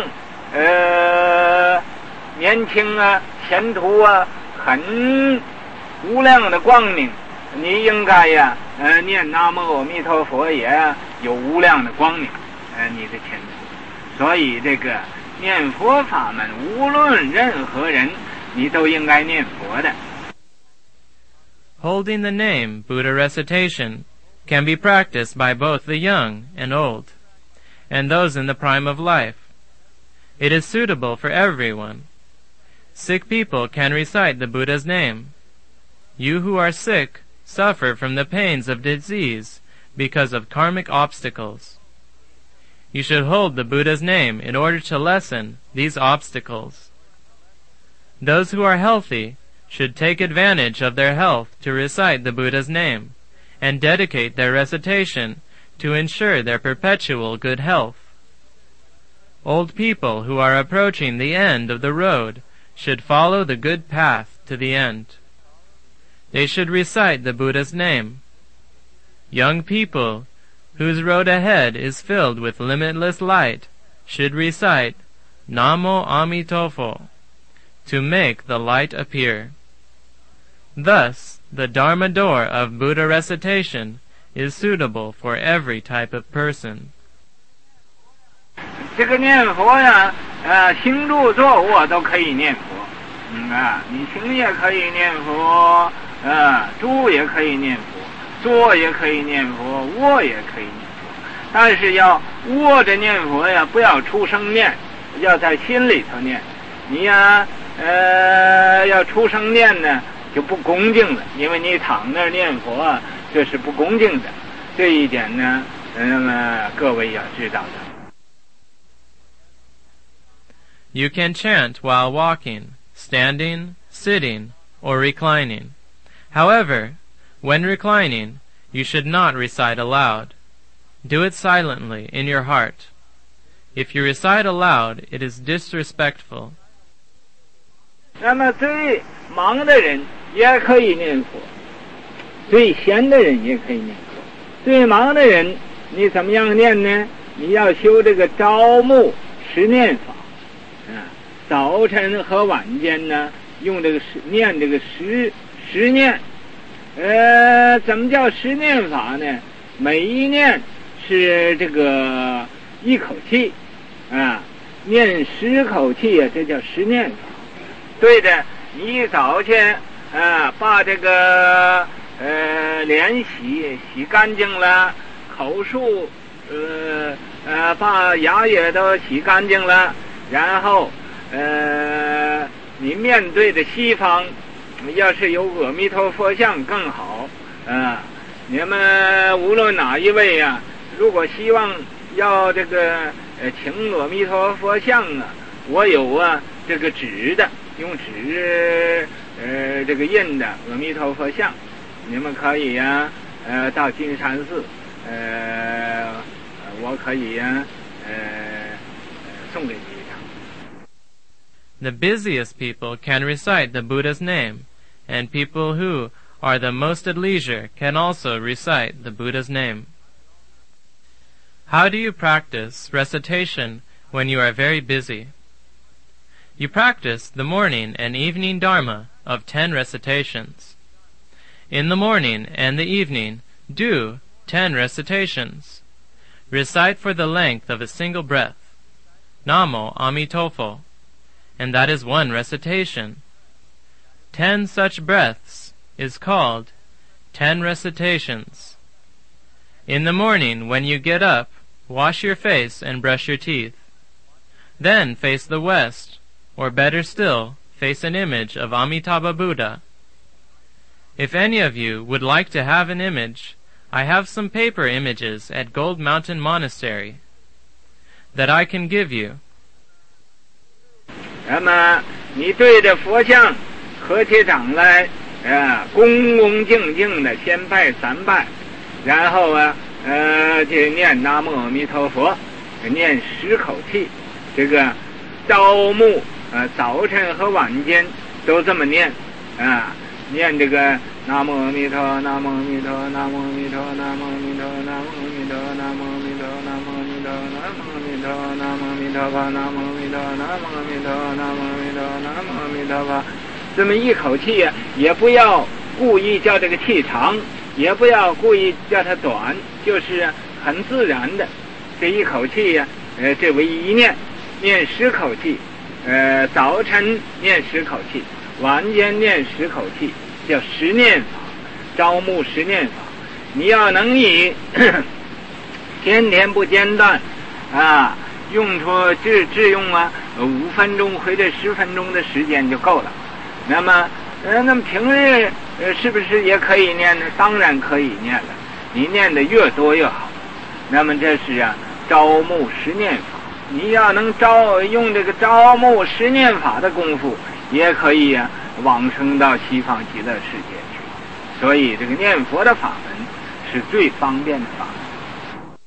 年轻啊，前途啊很无量的光明，你应该呀念南无阿弥陀佛也有无量的光明你的前途。所以这个念佛法门，无论任何人你都应该念佛的。 Holding the name Buddha recitation can be practiced by both the young and old, and those in the prime of life. It is suitable for everyone. Sick people can recite the Buddha's name. You who are sick suffer from the pains of disease because of karmic obstacles. You should hold the Buddha's name in order to lessen these obstacles. Those who are healthy should take advantage of their health to recite the Buddha's name and dedicate their recitation to ensure their perpetual good health. Old people who are approaching the end of the road should follow the good path to the end. They should recite the Buddha's name. Young people whose road ahead is filled with limitless light should recite Namo Amitofo to make the light appear. Thus, the Dharma door of Buddha recitation is suitable for every type of person. 这个念佛呀，行住坐卧都可以念佛，你行也可以念佛，住也可以念佛，坐也可以念佛，卧也可以念佛。但是要卧着念佛呀，不要出声念，要在心里头念。你呀，要出声念呢，就不恭敬了，因为你躺那儿念佛啊，这是不恭敬的。这一点呢，那么各位要知道的。 You can chant while walking, standing, sitting, or reclining. However, when reclining, you should not recite aloud. Do it silently in your heart. If you recite aloud, it is disrespectful. 那么最忙的人也可以念佛，最闲的人也可以念佛。最忙的人，你怎么样念呢？你要修这个朝暮十念法，早晨和晚间呢，用这个念这个十念。怎么叫十念法呢？每一念是这个一口气，念10口气啊，这叫十念法。对的，你一早去把这个脸洗干净了，口述把牙也都洗干净了，然后你面对着西方，要是有阿弥陀佛像更好你们无论哪一位啊，如果希望要这个请阿弥陀佛像啊，我有这个纸的，用纸这个印的阿弥陀佛像，你们可以到金山寺我可以送给你一张。 The busiest people can recite the Buddha's name, and people who are the most at leisure can also recite the Buddha's name. How do you practice recitation when you are very busy? You practice the morning and evening dharma of 10 recitations. In the morning and the evening, do 10 recitations. Recite for the length of a single breath, Namo Amitofo, and that is 1 recitation. 10 such breaths is called 10 recitations. In the morning, when you get up, wash your face and brush your teeth. Then face the west, or better still, face an image of Amitabha Buddha. If any of you would like to have an image, I have some paper images at Gold Mountain Monastery that I can give you. 那么你对着佛像合起掌来恭恭敬敬的先拜3拜，然后就念南无阿弥陀佛，念10口气。这个朝暮早晨和晚间都这么念念这个南无阿弥陀，南无阿弥陀，南无阿弥陀，南无阿弥陀，南无阿弥陀，南无阿弥陀，南无阿弥陀，南无阿弥陀，南无阿弥陀佛，南无阿弥陀，南无阿弥陀，南无阿弥陀，南无阿弥陀佛。这么一口气也不要故意叫这个气长，也不要故意叫它短，就是很自然的这一口气这为一念，念10口气，早晨念10口气，晚间念10口气，叫10念法，朝暮10念法。你要能以天天不间断用出只用5分钟或者10分钟的时间就够了。那么平日是不是也可以念呢？当然可以念了，你念的越多越好。那么这是朝暮10念法。你要能用这个朝暮10念法的功夫，也可以往生到西方极乐世界去。所以这个念佛的法门是最方便的法门。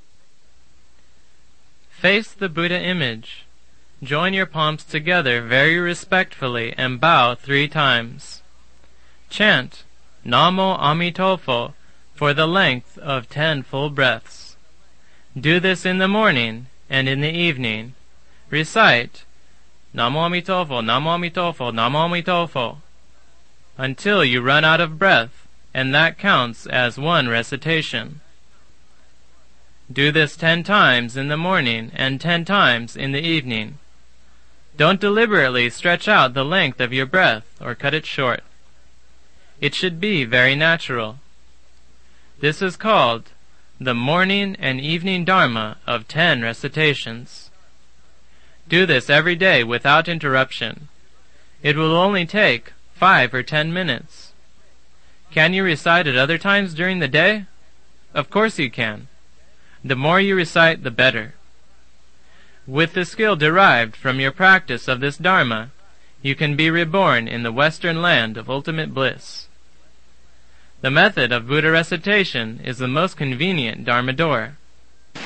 Face the Buddha image. Join your palms together very respectfully and bow 3 times. Chant Namo Amitofo for the length of 10 full breaths. Do this in the morning and in the evening. Recite Namo Amitofo, Namo Amitofo, Namo Amitofo until you run out of breath, and that counts as 1 recitation. Do this 10 times in the morning and 10 times in the evening. Don't deliberately stretch out the length of your breath or cut it short. It should be very natural. This is called the morning and evening dharma of 10 recitations. Do this every day without interruption. It will only take 5 or 10 minutes. Can you recite at other times during the day? Of course you can. The more you recite, the better. With the skill derived from your practice of this dharma, you can be reborn in the western land of ultimate bliss. The method of Buddha recitation is the most convenient dharma door.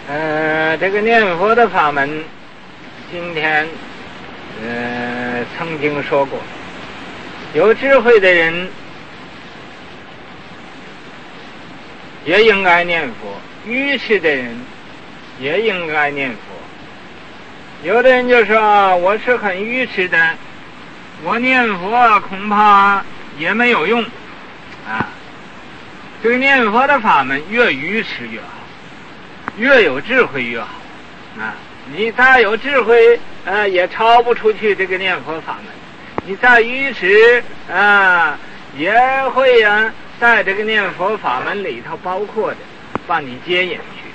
这个念佛的法门，今天曾经说过，有智慧的人也应该念佛，愚痴的人也应该念佛。有的人就说我是很愚痴的，我念佛恐怕也没有用啊。这个念佛的法门越愚痴越好，越有智慧越好啊！你再有智慧也超不出去这个念佛法门；你再愚痴也会在这个念佛法门里头包括的，把你接引去。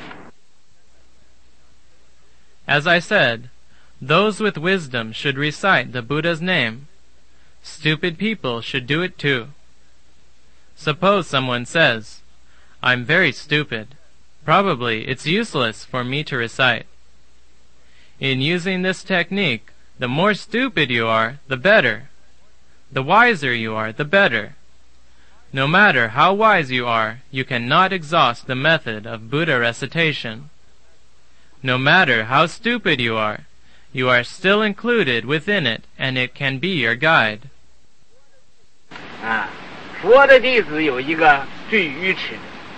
As I said, those with wisdom should recite the Buddha's name. Stupid people should do it too. Suppose someone says, I'm very stupid. Probably it's useless for me to recite. In using this technique, the more stupid you are, the better. The wiser you are, the better. No matter how wise you are, you cannot exhaust the method of Buddha recitation. No matter how stupid you are still included within it, and it can be your guide. 佛的弟子有一个最愚痴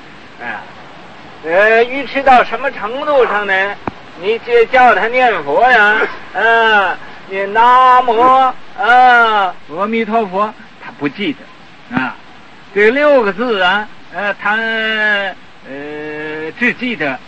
的，愚痴到什么程度上呢？你叫他念佛呀，你南无阿弥陀佛，他不记得啊。这6个字他只记得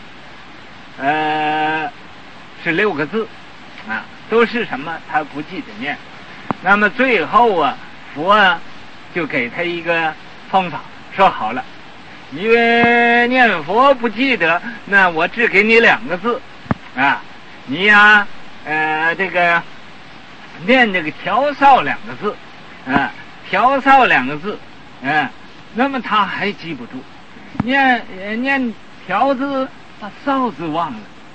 是6个字都是什么？他不记得念。那么最后佛就给他一个方法，说好了，因为念佛不记得，那我只给你2个字你这个念这个调哨2个字调哨2个字那么他还记不住，念调字把哨字忘了，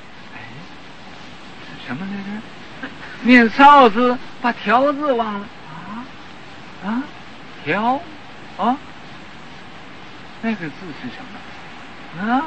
是什么来着？念哨字把调字忘了调那个字是什么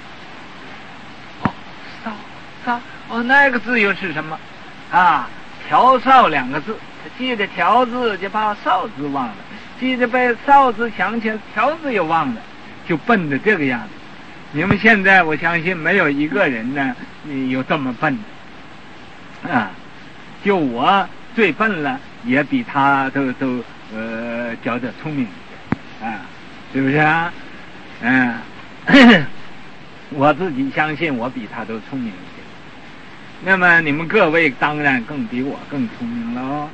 哨那个字又是什么调哨2个字，记得调字就把哨字忘了，记得被哨字想起来，调字又忘了，就笨的这个样子。你们现在我相信没有一个人呢有这么笨的就我最笨了，也比他都觉得聪明一些是不是我自己相信我比他都聪明一些。那么你们各位当然更比我更聪明了。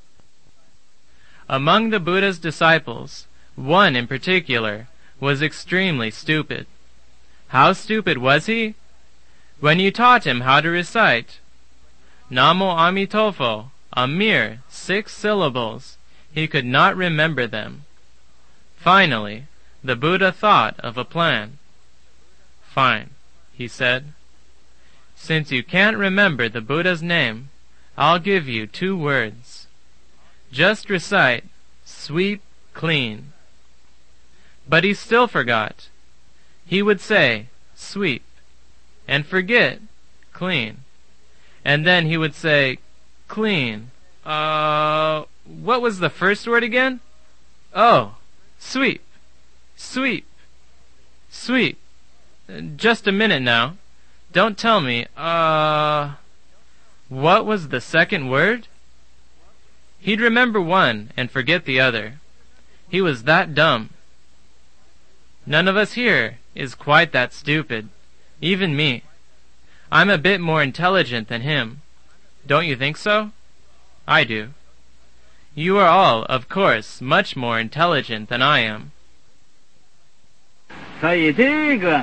Among the Buddha's disciples, one in particular was extremely stupid. How stupid was he? When you taught him how to recite Namo Amitofo, a mere 6 syllables, he could not remember them. Finally, the Buddha thought of a plan. Fine, he said. Since you can't remember the Buddha's name, I'll give you 2 words. Just recite, sweep clean. But he still forgot. He would say, sweep, and forget, clean. And then he would say, clean. What was the first word again? Oh, sweep, sweep, sweep. Just a minute now. Don't tell me, what was the second word? He'd remember one and forget the other. He was that dumb. None of us here is quite that stupid. Even me. I'm a bit more intelligent than him. Don't you think so? I do. You are all, of course, much more intelligent than I am. 所以这个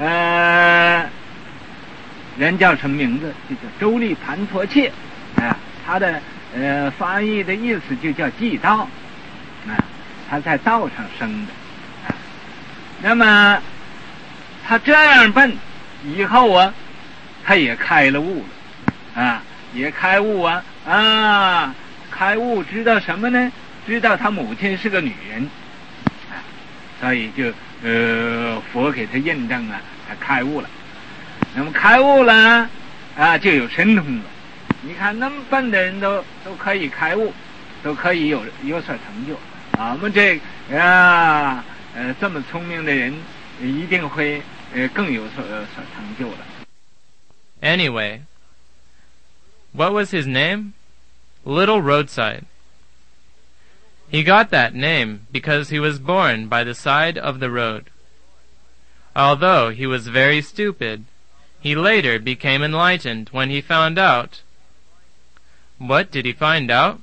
人叫什么名字？就叫周利盘陀切他的翻译的意思就叫济道他在道上生的那么他这样笨，以后他也开了悟了也开悟开悟知道什么呢？知道他母亲是个女人所以就佛给他印证他开悟了。 那么开悟了就有神通了。你看那么笨的人都可以开悟，都可以有所成就我们这这么聪明的人一定会更有所成就的。 Anyway, what was his name? Little Roadside. He got that name because he was born by the side of the road. Although he was very stupid, he later became enlightened when he found out. What did he find out?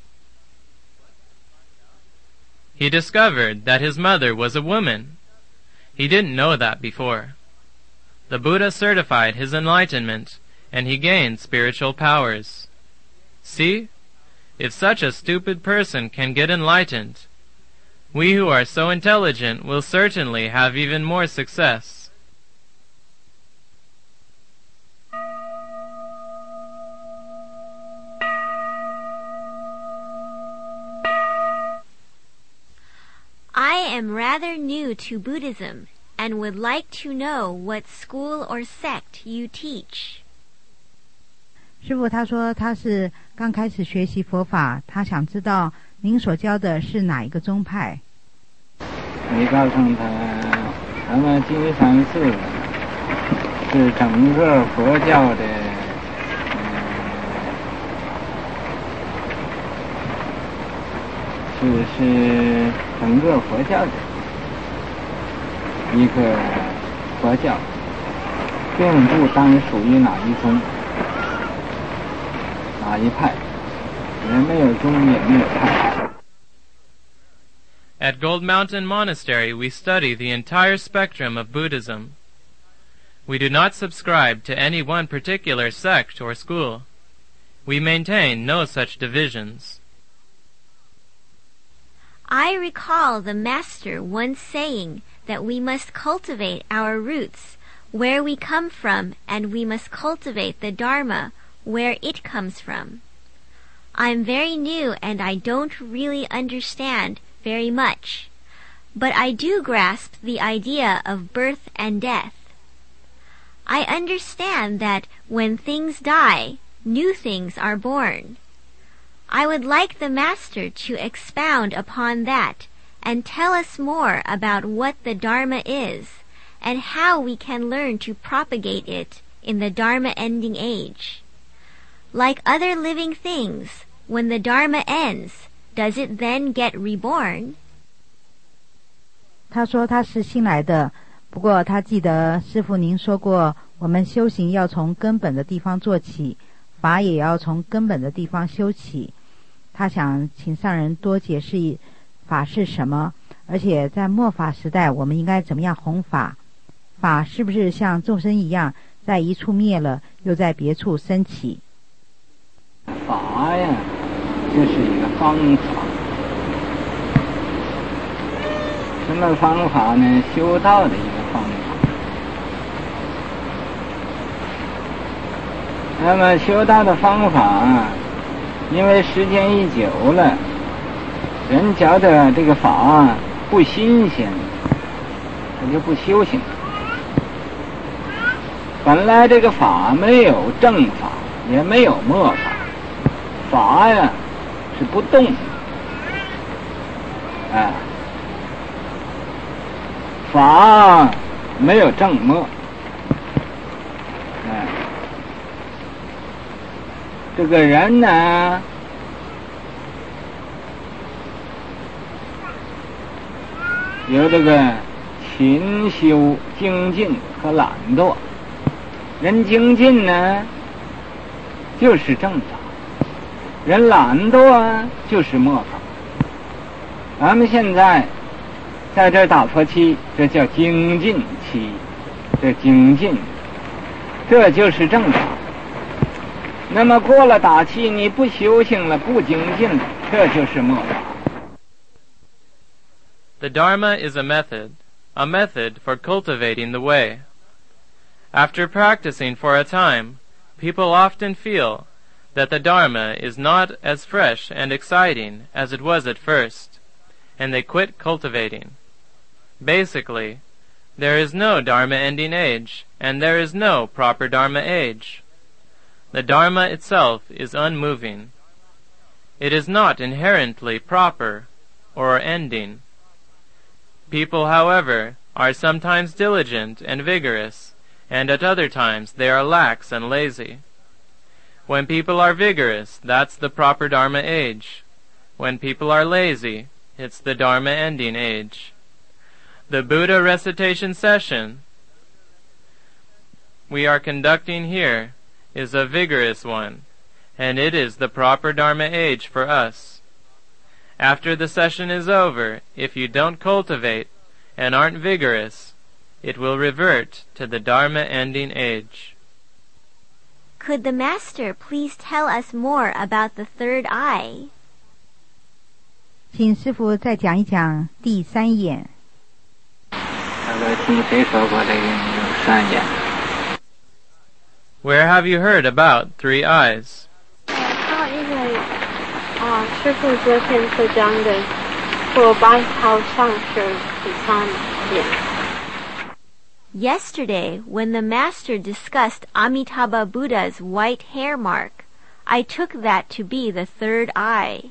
He discovered that his mother was a woman. He didn't know that before. The Buddha certified his enlightenment, and he gained spiritual powers. See? If such a stupid person can get enlightened, we who are so intelligent will certainly have even more success. I am rather new to Buddhism and would like to know what school or sect you teach. 师父他说他是刚开始学习佛法，他想知道您所教的是哪一个宗派。 你告诉他，咱们金山寺是整个佛教的，是整个佛教的一个佛教，并不单属于哪一宗。 At Gold Mountain Monastery, we study the entire spectrum of Buddhism. We do not subscribe to any one particular sect or school. We maintain no such divisions. I recall the Master once saying that we must cultivate our roots where we come from, and we must cultivate the Dharma where it comes from. I'm very new and I don't really understand very much, but I do grasp the idea of birth and death. I understand that when things die, new things are born. I would like the Master to expound upon that and tell us more about what the Dharma is and how we can learn to propagate it in the Dharma ending age. Like other living things, when the Dharma ends, does it then get reborn? 他说他是新来的，不过他记得师父您说过，我们修行要从根本的地方做起，法也要从根本的地方修起。他想请上人多解释法是什么，而且在末法时代我们应该怎么样弘法？法是不是像众生一样，在一处灭了，又在别处升起？ 法呀，就是一个方法。什么方法呢？修道的一个方法。那么修道的方法，因为时间一久了，人觉得这个法不新鲜，他就不修行。本来这个法没有正法，也没有末法。法呀是不动的，法没有正末，这个人呢，有这个勤修、精进和懒惰。人精进呢，就是正法。人懒惰就是末法。咱们现在在这打佛期，这叫精进期，这精进，这就是正法。那么过了打期，你不修行了，不精进了，这就是末法。 The Dharma is a method for cultivating the way. After practicing for a time, people often feel that the Dharma is not as fresh and exciting as it was at first, and they quit cultivating. Basically, There is no Dharma-ending age, and there is no proper Dharma age. The Dharma itself is unmoving. It is not inherently proper or ending. People, however, are sometimes diligent and vigorous, and at other times they are lax and lazy. When people are vigorous, that's the proper Dharma age. When people are lazy, it's the Dharma ending age. The Buddha recitation session we are conducting here is a vigorous one, and it is the proper Dharma age for us. After the session is over, if you don't cultivate and aren't vigorous, it will revert to the Dharma ending age. Could the Master please tell us more about the third eye? 请师父再讲一讲第三眼。 听谁说过这个有三眼？ Where have you heard about 3 eyes? 他因为师父昨天所讲的说白好像是第三眼。 Yesterday, when the Master discussed Amitabha Buddha's white hair mark, I took that to be the third eye.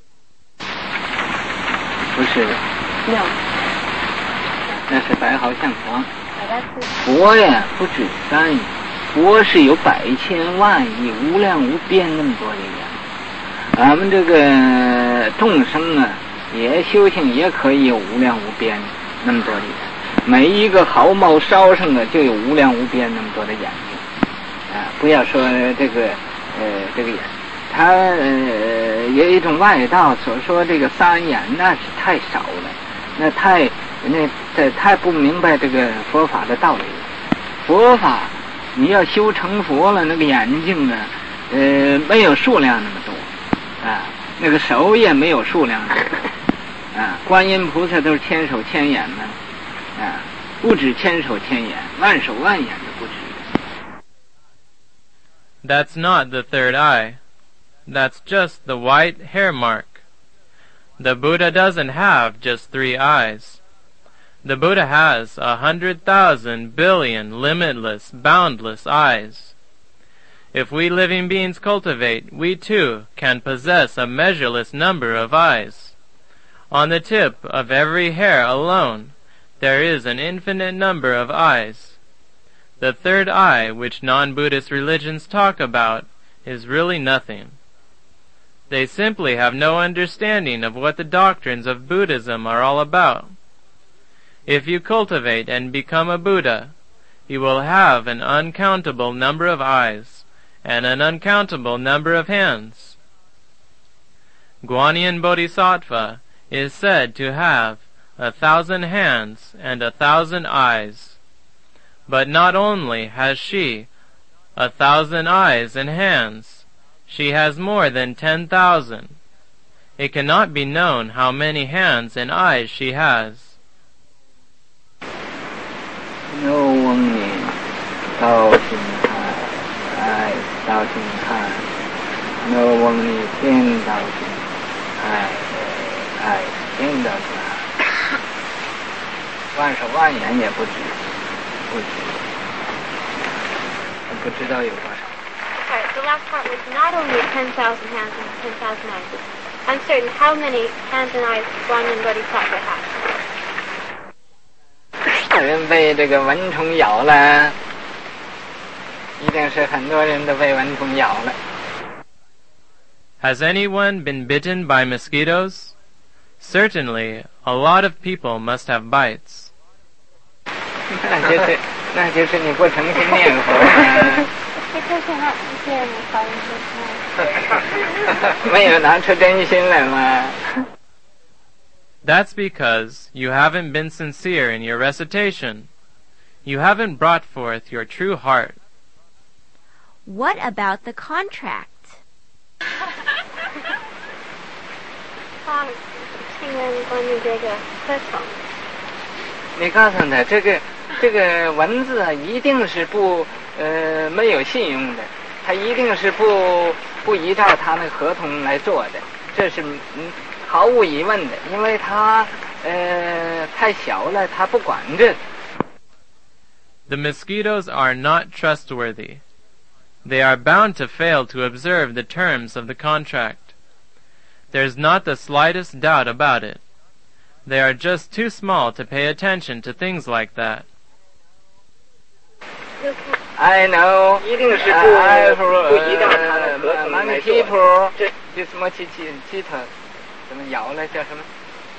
不是的， No. 那是白毫相光。佛呀，不止三眼，佛是有百千万亿无量无边那么多的眼。俺们这个众生啊，也修行也可以有无量无边那么多的眼。每一个毫毛梢上啊，就有无量无边那么多的眼睛。不要说这个眼，它有一种外道所说这个三眼，那是太少了，那太不明白这个佛法的道理了。佛法你要修成佛了，那个眼睛啊，没有数量那么多那个手也没有数量那么多观音菩萨都是千手千眼呢不止千手千眼，万手万眼都不止。 That's not the third eye. That's just the white hair mark. The Buddha doesn't have just 3 eyes. The Buddha has 100,000 billion limitless, boundless eyes. If we living beings cultivate, we too can possess a measureless number of eyes. On the tip of every hair alone, there is an infinite number of eyes. The third eye, which non-Buddhist religions talk about, is really nothing. They simply have no understanding of what the doctrines of Buddhism are all about. If you cultivate and become a Buddha, you will have an uncountable number of eyes and an uncountable number of hands. Guanyin Bodhisattva is said to have 1,000 hands and 1,000 eyes. But not only has she 1,000 eyes and hands, she has more than 10,000. It cannot be known how many hands and eyes she has. 有翁你道心看，道心看，有翁你天道心，天道心，万手万眼也不止，不知道有多少。 Alright, the last part was not only 10,000 hands and 10,000 eyes. Uncertain how many hands and eyes Guanyin Bodhisattva has. 人被这个蚊虫咬了，一定是很多人都被蚊虫咬了。 Has anyone been bitten by mosquitoes? Certainly, a lot of people must have bites. 那就是你不诚心念佛嘛。没有拿出真心来嘛。 That's because you haven't been sincere in your recitation. You haven't brought forth your true heart. What about the contract? 听闻关于这个课程。 你告诉他，这个文字啊，一定是没有信用的，他一定是不依照他那合同来做的，这是毫无疑问的，因为他太小了，他不管这。 The mosquitoes are not trustworthy. They are bound to fail to observe the terms of the contract. There's not the slightest doubt about it. They are just too small to pay attention to things like that. I know. Many people 就什么鸡腿怎么咬了叫什么？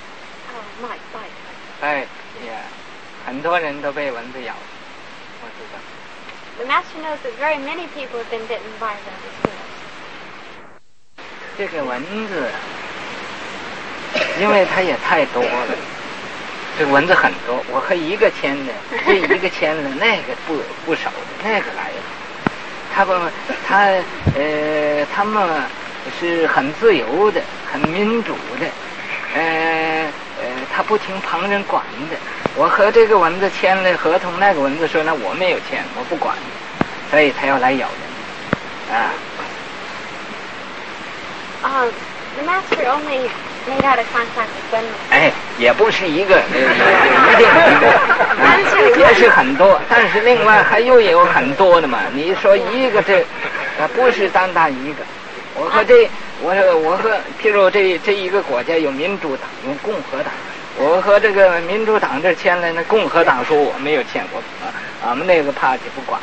bite. Yeah. 很多人都被蚊子咬。我知道。 The master knows that very many people have been bitten by the mosquitoes. 这个蚊子，因为它也太多了，这个蚊子很多，我和一个签的，这一个签了，那个不少的，那个来了。他们是很自由的，很民主的，他不听旁人管的。我和这个蚊子签了合同，那个蚊子说：“那我没有签，我不管。”所以他要来咬人，啊。 The master only made out a contract with one. 哎，也不是一个，一定一个，也是很多，但是另外还有很多的嘛。你说一个这，不是单单一个。我和譬如这一个国家有民主党，有共和党。我和这个民主党这签了，那共和党说我没有签过，俺们那个怕就不管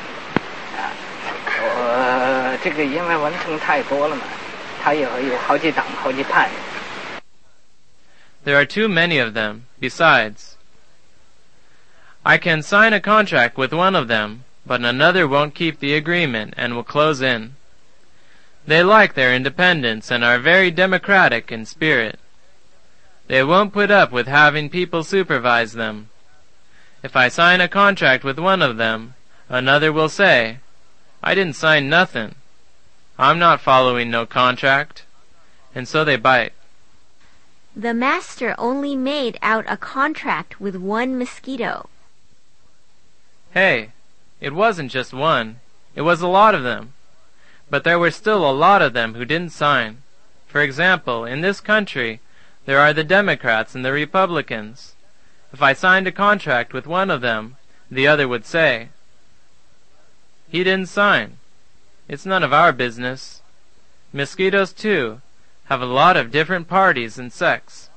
了，这个因为蚊虫太多了嘛，它有好几党好几派。 There are too many of them. Besides, I can sign a contract with one of them, but another won't keep the agreement and will close in. They like their independence and are very democratic in spirit. They won't put up with having people supervise them. If I sign a contract with one of them, another will say, I didn't sign nothing. I'm not following no contract. And so they bite. The master only made out a contract with one mosquito. Hey, it wasn't just one. It was a lot of them. But there were still a lot of them who didn't sign. For example, in this country, there are the Democrats and the Republicans. If I signed a contract with one of them, the other would say, he didn't sign. It's none of our business. Mosquitoes, too, have a lot of different parties and sects.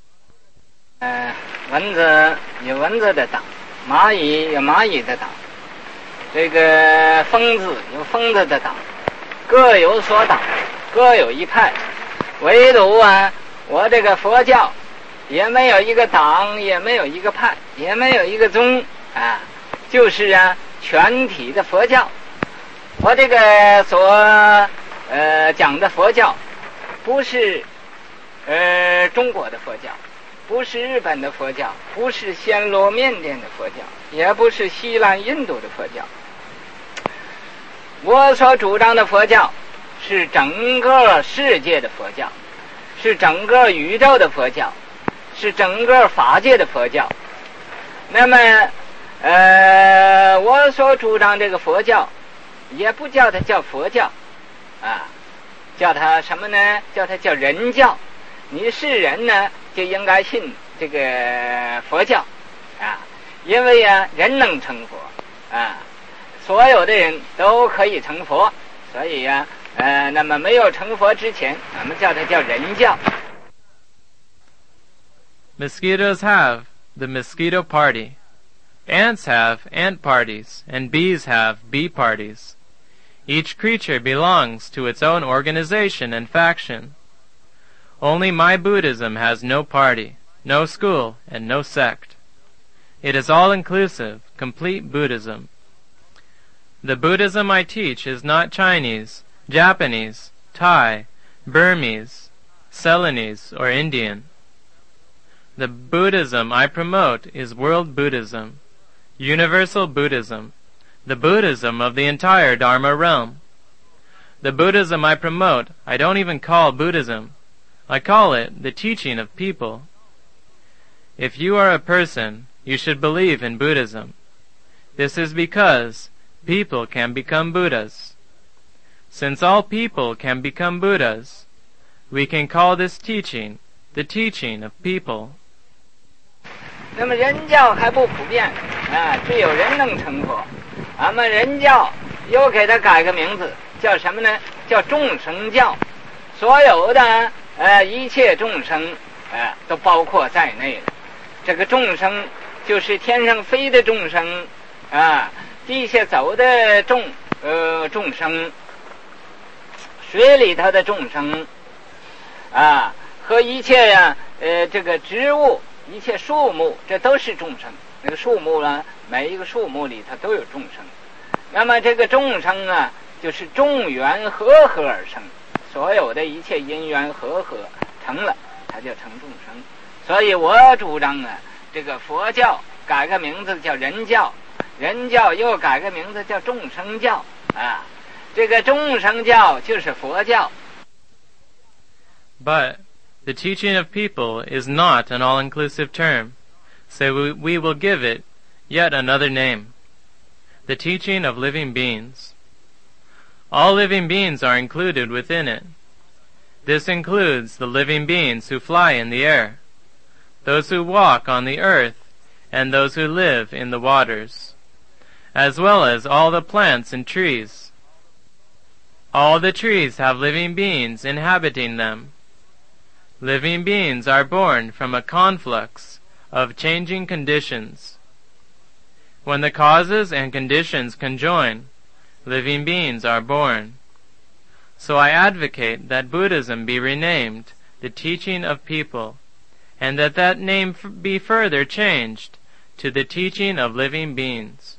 蚊子有蚊子的党，蚂蚁有蚂蚁的党，这个疯子有疯子的党，各有所党，各有一派。唯独我这个佛教也没有一个党，也没有一个派，也没有一个宗就是全体的佛教。我这个所讲的佛教，不是中国的佛教，不是日本的佛教，不是暹罗缅甸的佛教，也不是西兰印度的佛教。我所主张的佛教是整个世界的佛教，是整个宇宙的佛教，是整个法界的佛教。那么我所主张这个佛教也不叫它叫佛教叫它什么呢？叫它叫人教。你是人呢，就应该信这个佛教因为人能成佛所有的人都可以成佛，所以那么没有成佛之前，我们叫它叫人教。 Mosquitoes have the mosquito party. Ants have ant parties, and bees have bee parties. Each creature belongs to its own organization and faction. Only my Buddhism has no party, no school, and no sect. It is all-inclusive, complete Buddhism. The Buddhism I teach is not Chinese, Japanese, Thai, Burmese, Ceylonese, or Indian. The Buddhism I promote is world Buddhism, universal Buddhism, the Buddhism of the entire Dharma realm. The Buddhism I promote, I don't even call Buddhism. I call it the teaching of people. If you are a person, you should believe in Buddhism. This is because people can become Buddhas. Since all people can become Buddhas, we can call this teaching the teaching of people. 那么人教还不普遍啊，只有人能成佛。俺们人教又给他改个名字，叫什么呢？叫众生教。所有的一切众生都包括在内了。这个众生就是天上飞的众生啊，地下走的众生，水里头的众生啊，和一切这个植物、一切树木，这都是众生。那个树木呢，每一个树木里头都有众生。那么这个众生啊，就是众缘和合而生，所有的一切因缘和合成了，它就成众生。所以我主张啊，这个佛教改个名字叫人教，人教又改个名字叫众生教啊。这个众生教就是佛教。 But the teaching of people is not an all-inclusive term, so we will give it yet another name, the teaching of living beings. All living beings are included within it. This includes the living beings who fly in the air, those who walk on the earth, and those who live in the waters, as well as all the plants and trees. All the trees have living beings inhabiting them. Living beings are born from a conflux of changing conditions. When the causes and conditions conjoin, living beings are born. So I advocate that Buddhism be renamed the teaching of people, and that name be further changed to the teaching of living beings.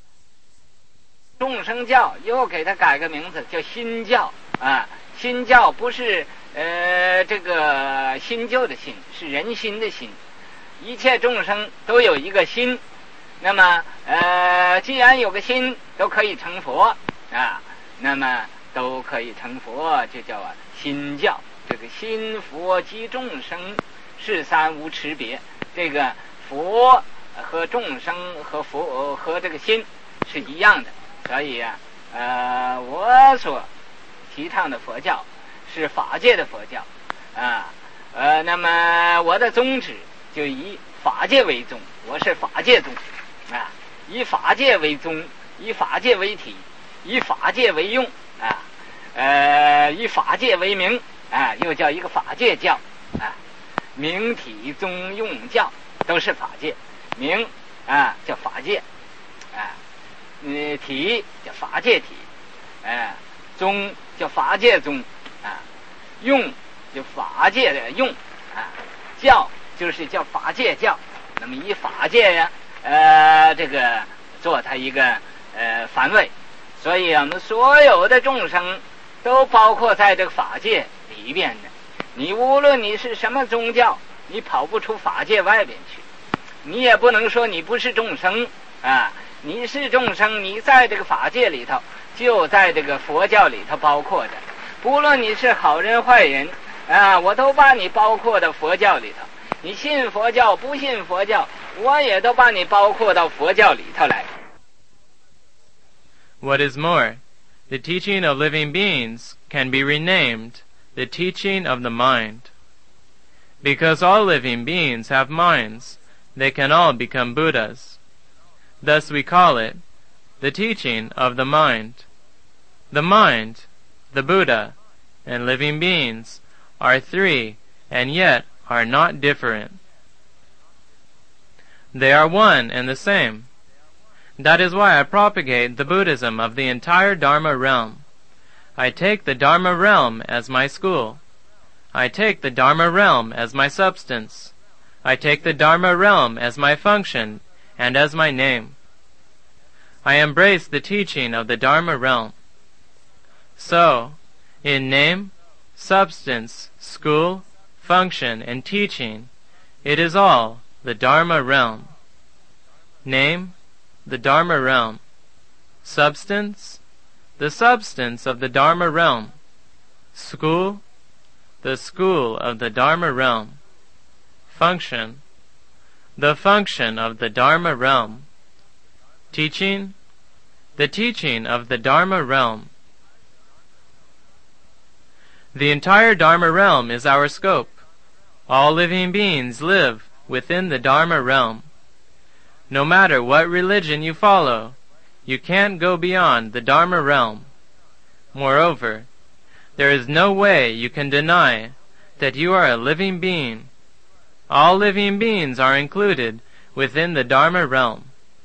众生教又给他改个名字叫新教啊，新教不是这个新旧的新，是人心的心。一切众生都有一个心，那么既然有个心，都可以成佛啊，那么都可以成佛，就叫新教。这个心佛即众生，是三无差别。这个佛和众生和佛和这个心是一样的。所以我所提倡的佛教是法界的佛教啊，那么我的宗旨就以法界为宗，我是法界宗啊，以法界为宗，以法界为体，以法界为用啊，以法界为名啊，又叫一个法界教啊，名体宗用教都是法界，名啊叫法界啊。体叫法界体，宗叫法界宗啊，用就法界的用啊，教就是叫法界教。那么以法界呀，这个做它一个范围，所以我们所有的众生都包括在这个法界里边的。你无论你是什么宗教，你跑不出法界外边去，你也不能说你不是众生啊。你是众生，你在这个法界里头，就在这个佛教里头包括的。不论你是好人坏人啊，我都把你包括到佛教里头。你信佛教不信佛教，我也都把你包括到佛教里头来。 What is more, the teaching of living beings can be renamed the teaching of the mind. Because all living beings have minds, they can all become Buddhas.Thus we call it the teaching of the mind. The mind, the Buddha, and living beings are three and yet are not different. They are one and the same. That is why I propagate the Buddhism of the entire Dharma realm. I take the Dharma realm as my school. I take the Dharma realm as my substance. I take the Dharma realm as my function and as my name. I embrace the teaching of the Dharma realm. So, in name, substance, school, function, and teaching, it is all the Dharma realm. Name, the Dharma realm. Substance, the substance of the Dharma realm. School, the school of the Dharma realm. Function, the function of the Dharma realm. Teaching, the teaching of the Dharma realm. The entire Dharma realm is our scope. All living beings live within the Dharma realm. No matter what religion you follow, you can't go beyond the Dharma realm. Moreover, there is no way you can deny that you are a living being. All living beings are included within the Dharma realm.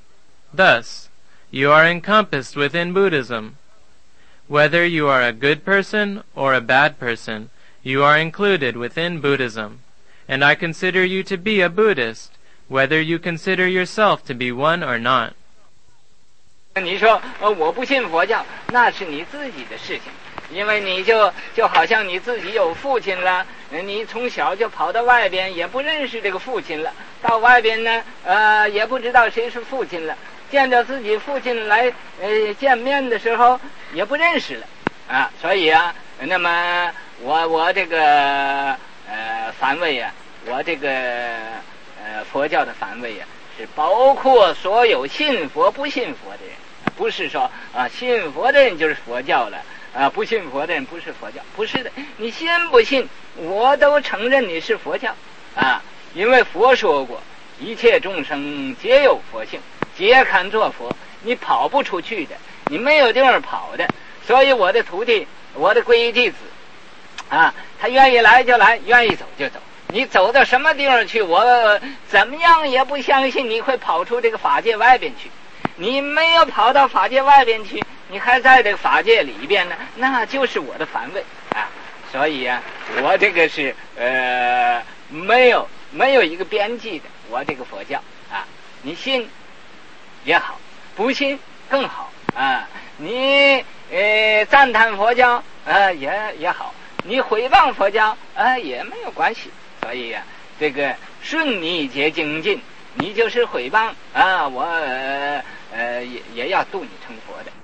Thus, you are encompassed within Buddhism. Whether you are a good person or a bad person, you are included within Buddhism, and I consider you to be a Buddhist, whether you consider yourself to be one or not. 你说我不信佛教，那是你自己的事情，因为你就好像你自己有父亲了，你从小就跑到外边，也不认识这个父亲了，到外边呢，也不知道谁是父亲了，见着自己父亲来见面的时候也不认识了啊，所以啊，那么我这个梵位啊，我这个佛教的梵位啊，是包括所有信佛不信佛的人，不是说信佛的人就是佛教了不信佛的人不是佛教，不是的，你信不信我都承认你是佛教因为佛说过一切众生皆有佛性，皆堪作佛，你跑不出去的，你没有地方跑的，所以我的徒弟，我的皈依弟子他愿意来就来，愿意走就走，你走到什么地方去，我怎么样也不相信你会跑出这个法界外边去，你没有跑到法界外边去，你还在这个法界里边呢，那就是我的梵位所以我这个是没有一个边际的，我这个佛教你信也好，不信更好你赞叹佛教也好，你诽谤佛教也没有关系，所以这个顺你皆精进，你就是诽谤我也要度你成佛的。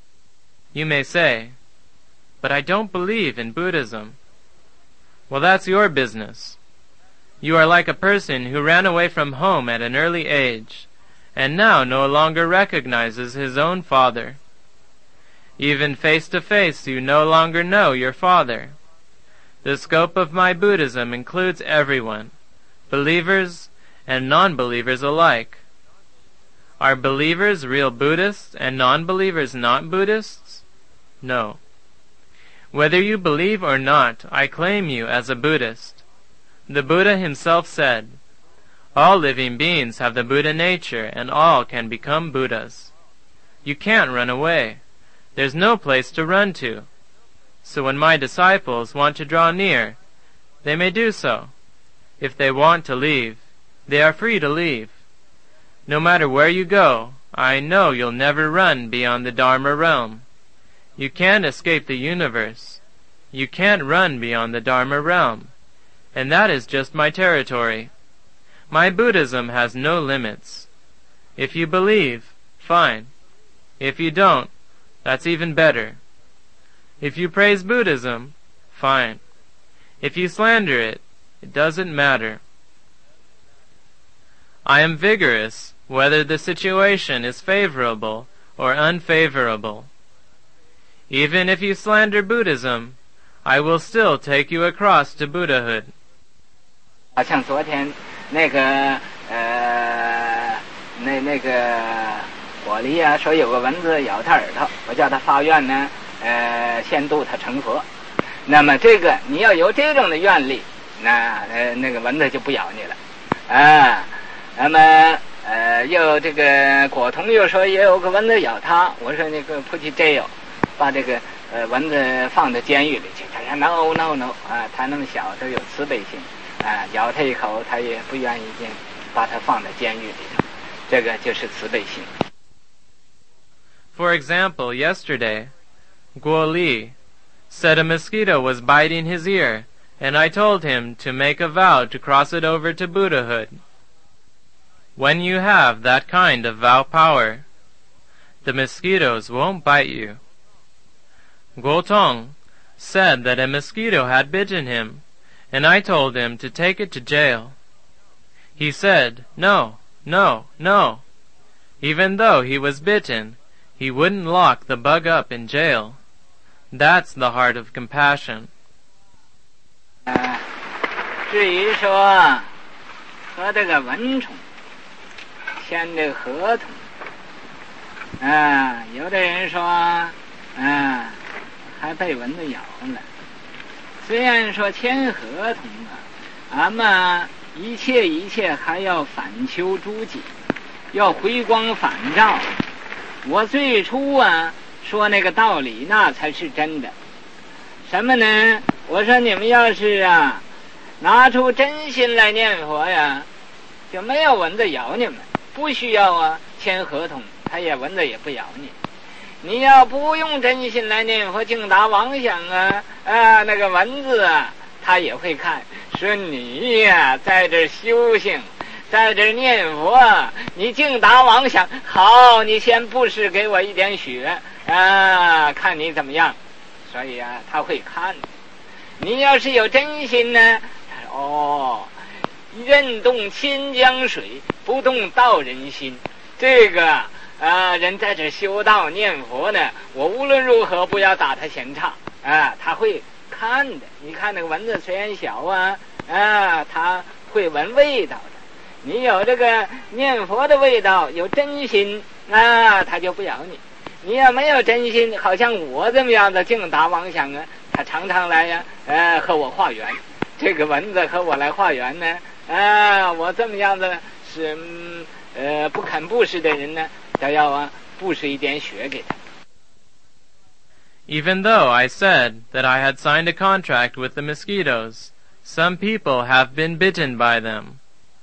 You may say, but I don't believe in Buddhism. Well, that's your business. You are like a person who ran away from home at an early age, and now no longer recognizes his own father. Even face to face you no longer know your father. The scope of my Buddhism includes everyone, believers and non-believers alike. Are believers real Buddhists and non-believers not Buddhists? No. Whether you believe or not, I claim you as a Buddhist. The Buddha himself said, all living beings have the Buddha nature and all can become Buddhas. You can't run away. There's no place to run to. So when my disciples want to draw near, they may do so. If they want to leave, they are free to leave. No matter where you go, I know you'll never run beyond the Dharma realm. You can't escape the universe. You can't run beyond the Dharma realm. And that is just my territory. My Buddhism has no limits. If you believe, fine. If you don't, that's even better. If you praise Buddhism, fine. If you slander it, it doesn't matter. I am vigorous whether the situation is favorable or unfavorable. Even if you slander Buddhism, I will still take you across to Buddhahood. 像昨天那个火狸说有个蚊子咬他耳朵，我叫他发愿呢先度他成佛。那么这个你要有这种的愿力，那个蚊子就不咬你了那么又这个果童又说也有个蚊子咬他，我说那个菩提真有，把这个蚊子放到监狱里去，他说 no 他那么小都有慈悲心咬他一口他也不愿意把他放在监狱里头，这个就是慈悲心。 For example, yesterday, Guo Li said a mosquito was biting his ear, and I told him to make a vow to cross it over to Buddhahood. When you have that kind of vow power, the mosquitoes won't bite you. Guo Tong said that a mosquito had bitten him, and I told him to take it to jail. He said, no. Even though he was bitten, he wouldn't lock the bug up in jail. That's the heart of compassion. 至于说和这个蚊虫签的合同。有的人说，还被蚊子咬了。虽然说签合同俺们一切还要反求诸己，要回光返照。我最初说那个道理，那才是真的。什么呢？我说你们要是拿出真心来念佛呀，就没有蚊子咬你们，不需要签合同，蚊子也不咬你。你要不用真心来念佛，净打妄想那个蚊子他也会看，说你在这修行，在这念佛，你净打妄想，好，你先布施给我一点血看你怎么样。所以他会看。你要是有真心呢，任动清江水，不动道人心。这个人在这修道念佛呢，我无论如何不要打他闲岔他会看的。你看那个蚊子虽然小他会闻味道的。你有这个念佛的味道，有真心他就不咬你。你要没有真心，好像我这么样的净打妄想他常常来和我化缘。这个蚊子和我来化缘呢我这么样的是不肯布施的人呢，都要布施一点血给他。 Even though I said that I had signed a contract with the mosquitoes, some people have been bitten by them.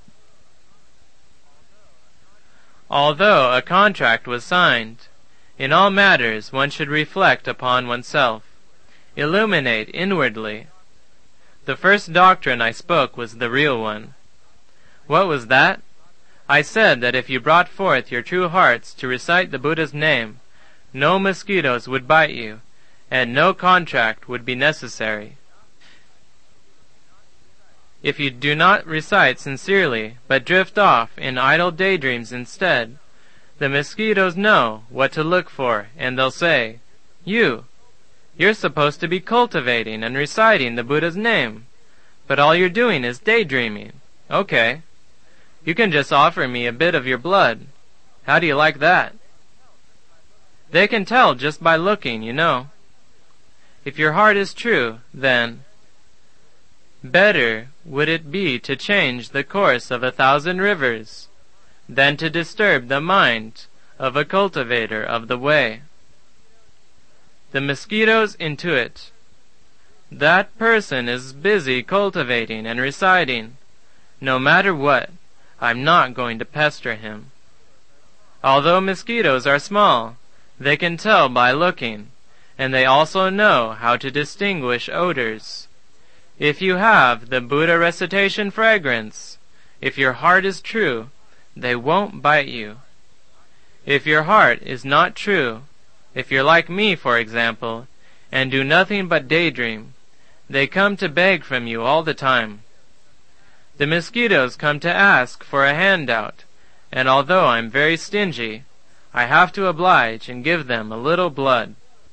Although a contract was signed, in all matters one should reflect upon oneself, illuminate inwardly. The first doctrine I spoke was the real one. What was that? I said that if you brought forth your true hearts to recite the Buddha's name, no mosquitoes would bite you, and no contract would be necessary. If you do not recite sincerely, but drift off in idle daydreams instead, the mosquitoes know what to look for, and they'll say, You're supposed to be cultivating and reciting the Buddha's name, but all you're doing is daydreaming. Okay. You can just offer me a bit of your blood. How do you like that? They can tell just by looking, you know. If your heart is true, then better would it be to change the course of 1,000 rivers than to disturb the mind of a cultivator of the way. The mosquitoes intuit. That person is busy cultivating and reciting. No matter what, I'm not going to pester him. Although mosquitoes are small, they can tell by looking, and they also know how to distinguish odors. If you have the Buddha recitation fragrance, if your heart is true, they won't bite you. If your heart is not true, if you're like me, for example, and do nothing but daydream, they come to beg from you all the time. The mosquitoes come to ask for a handout, and although I'm very stingy, I have to oblige and give them a little blood.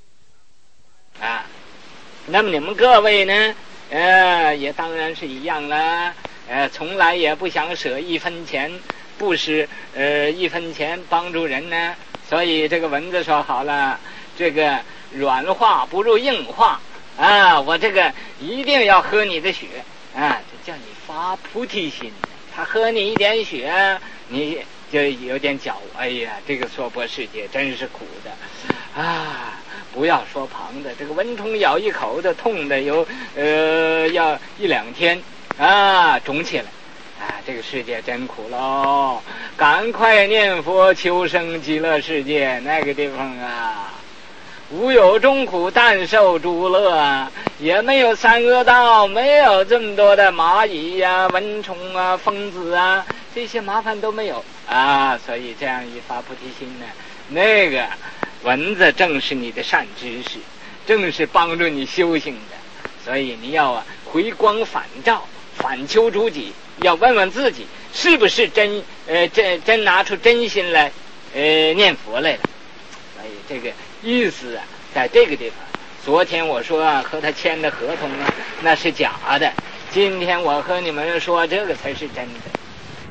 那么你们各位呢也当然是一样了从来也不想舍一分钱布施一分钱帮助人呢，所以这个文字说好了，这个软化不如硬化我这个一定要喝你的血这叫你发菩提心。他喝你一点血，你就有点搅，哎呀，这个娑婆世界真是苦的不要说旁的，这个蚊虫咬一口的痛的有要1-2天肿起来这个世界真苦喽！赶快念佛求生极乐世界，那个地方无有众苦，但受诸乐也没有三恶道，没有这么多的蚂蚁蚊虫疯子这些麻烦都没有所以这样一发菩提心呢，那个蚊子正是你的善知识，正是帮助你修行的，所以你要回光返照，反求诸己，要问问自己是不是真拿出真心来念佛来了。所以这个意思在这个地方。昨天我说和他签的合同那是假的，今天我和你们说这个才是真的。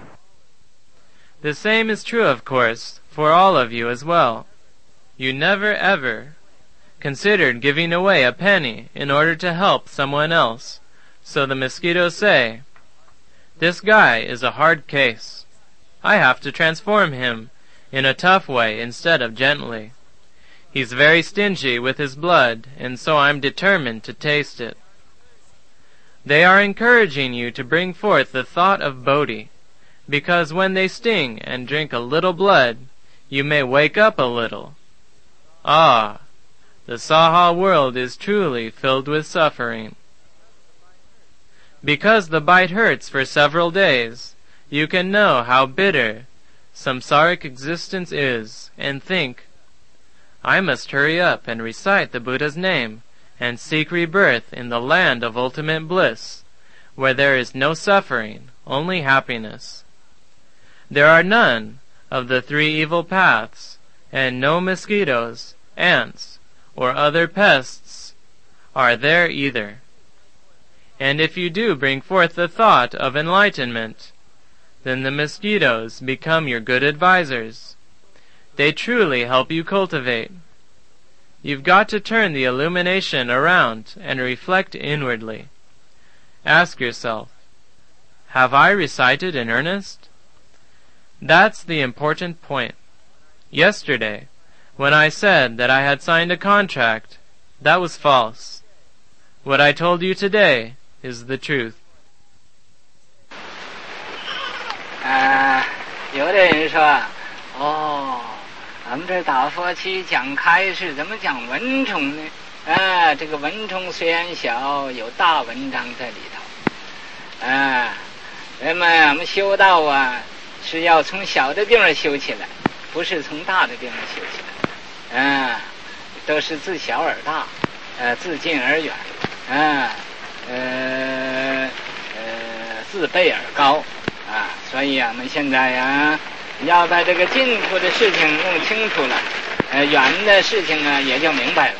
The same is true, of course, for all of you as well. You never ever considered giving away a penny in order to help someone else. So the mosquitoes say, "This guy is a hard case. I have to transform him in a tough way instead of gently. He's very stingy with his blood, and so I'm determined to taste it." They are encouraging you to bring forth the thought of Bodhi, because when they sting and drink a little blood, you may wake up a little. Ah, the Saha world is truly filled with suffering. Because the bite hurts for several days, you can know how bitter samsaric existence is, and think, "I must hurry up and recite the Buddha's name and seek rebirth in the land of ultimate bliss, where there is no suffering, only happiness. There are none of the 3 evil paths, and no mosquitoes, ants, or other pests are there either. And if you do bring forth the thought of enlightenment, then the mosquitoes become your good advisors. They truly help you cultivate. You've got to turn the illumination around and reflect inwardly. Ask yourself, have I recited in earnest? That's the important point. Yesterday, when I said that I had signed a contract, that was false. What I told you today is the truth. 有的人说，咱们这打佛七讲开示，怎么讲文冲呢？这个文冲虽然小，有大文章在里头。人们我们修道啊，是要从小的地方修起来，不是从大的地方修起来。都是自小而大，自近而远，自卑而高。所以我们现在呀，要把这个近处的事情弄清楚了，远的事情呢也就明白了。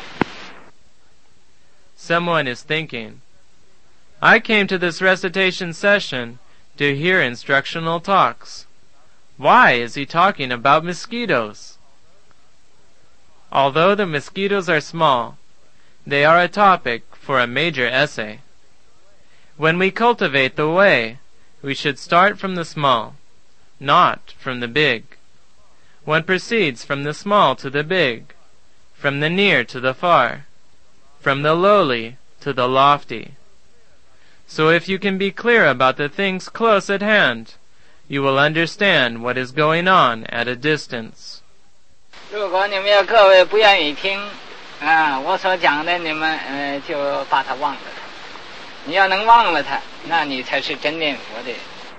Someone is thinking, I came to this recitation session to hear instructional talks. Why is he talking about mosquitoes? Although the mosquitoes are small, they are a topic for a major essay. When we cultivate the way, we should start from the small, not from the big. One proceeds from the small to the big, from the near to the far, from the lowly to the lofty. So if you can be clear about the things close at hand, you will understand what is going on at a distance. 如果你们要各位不愿意听我所讲的，你们就把它忘了它。你要能忘了它，那你才是真念佛的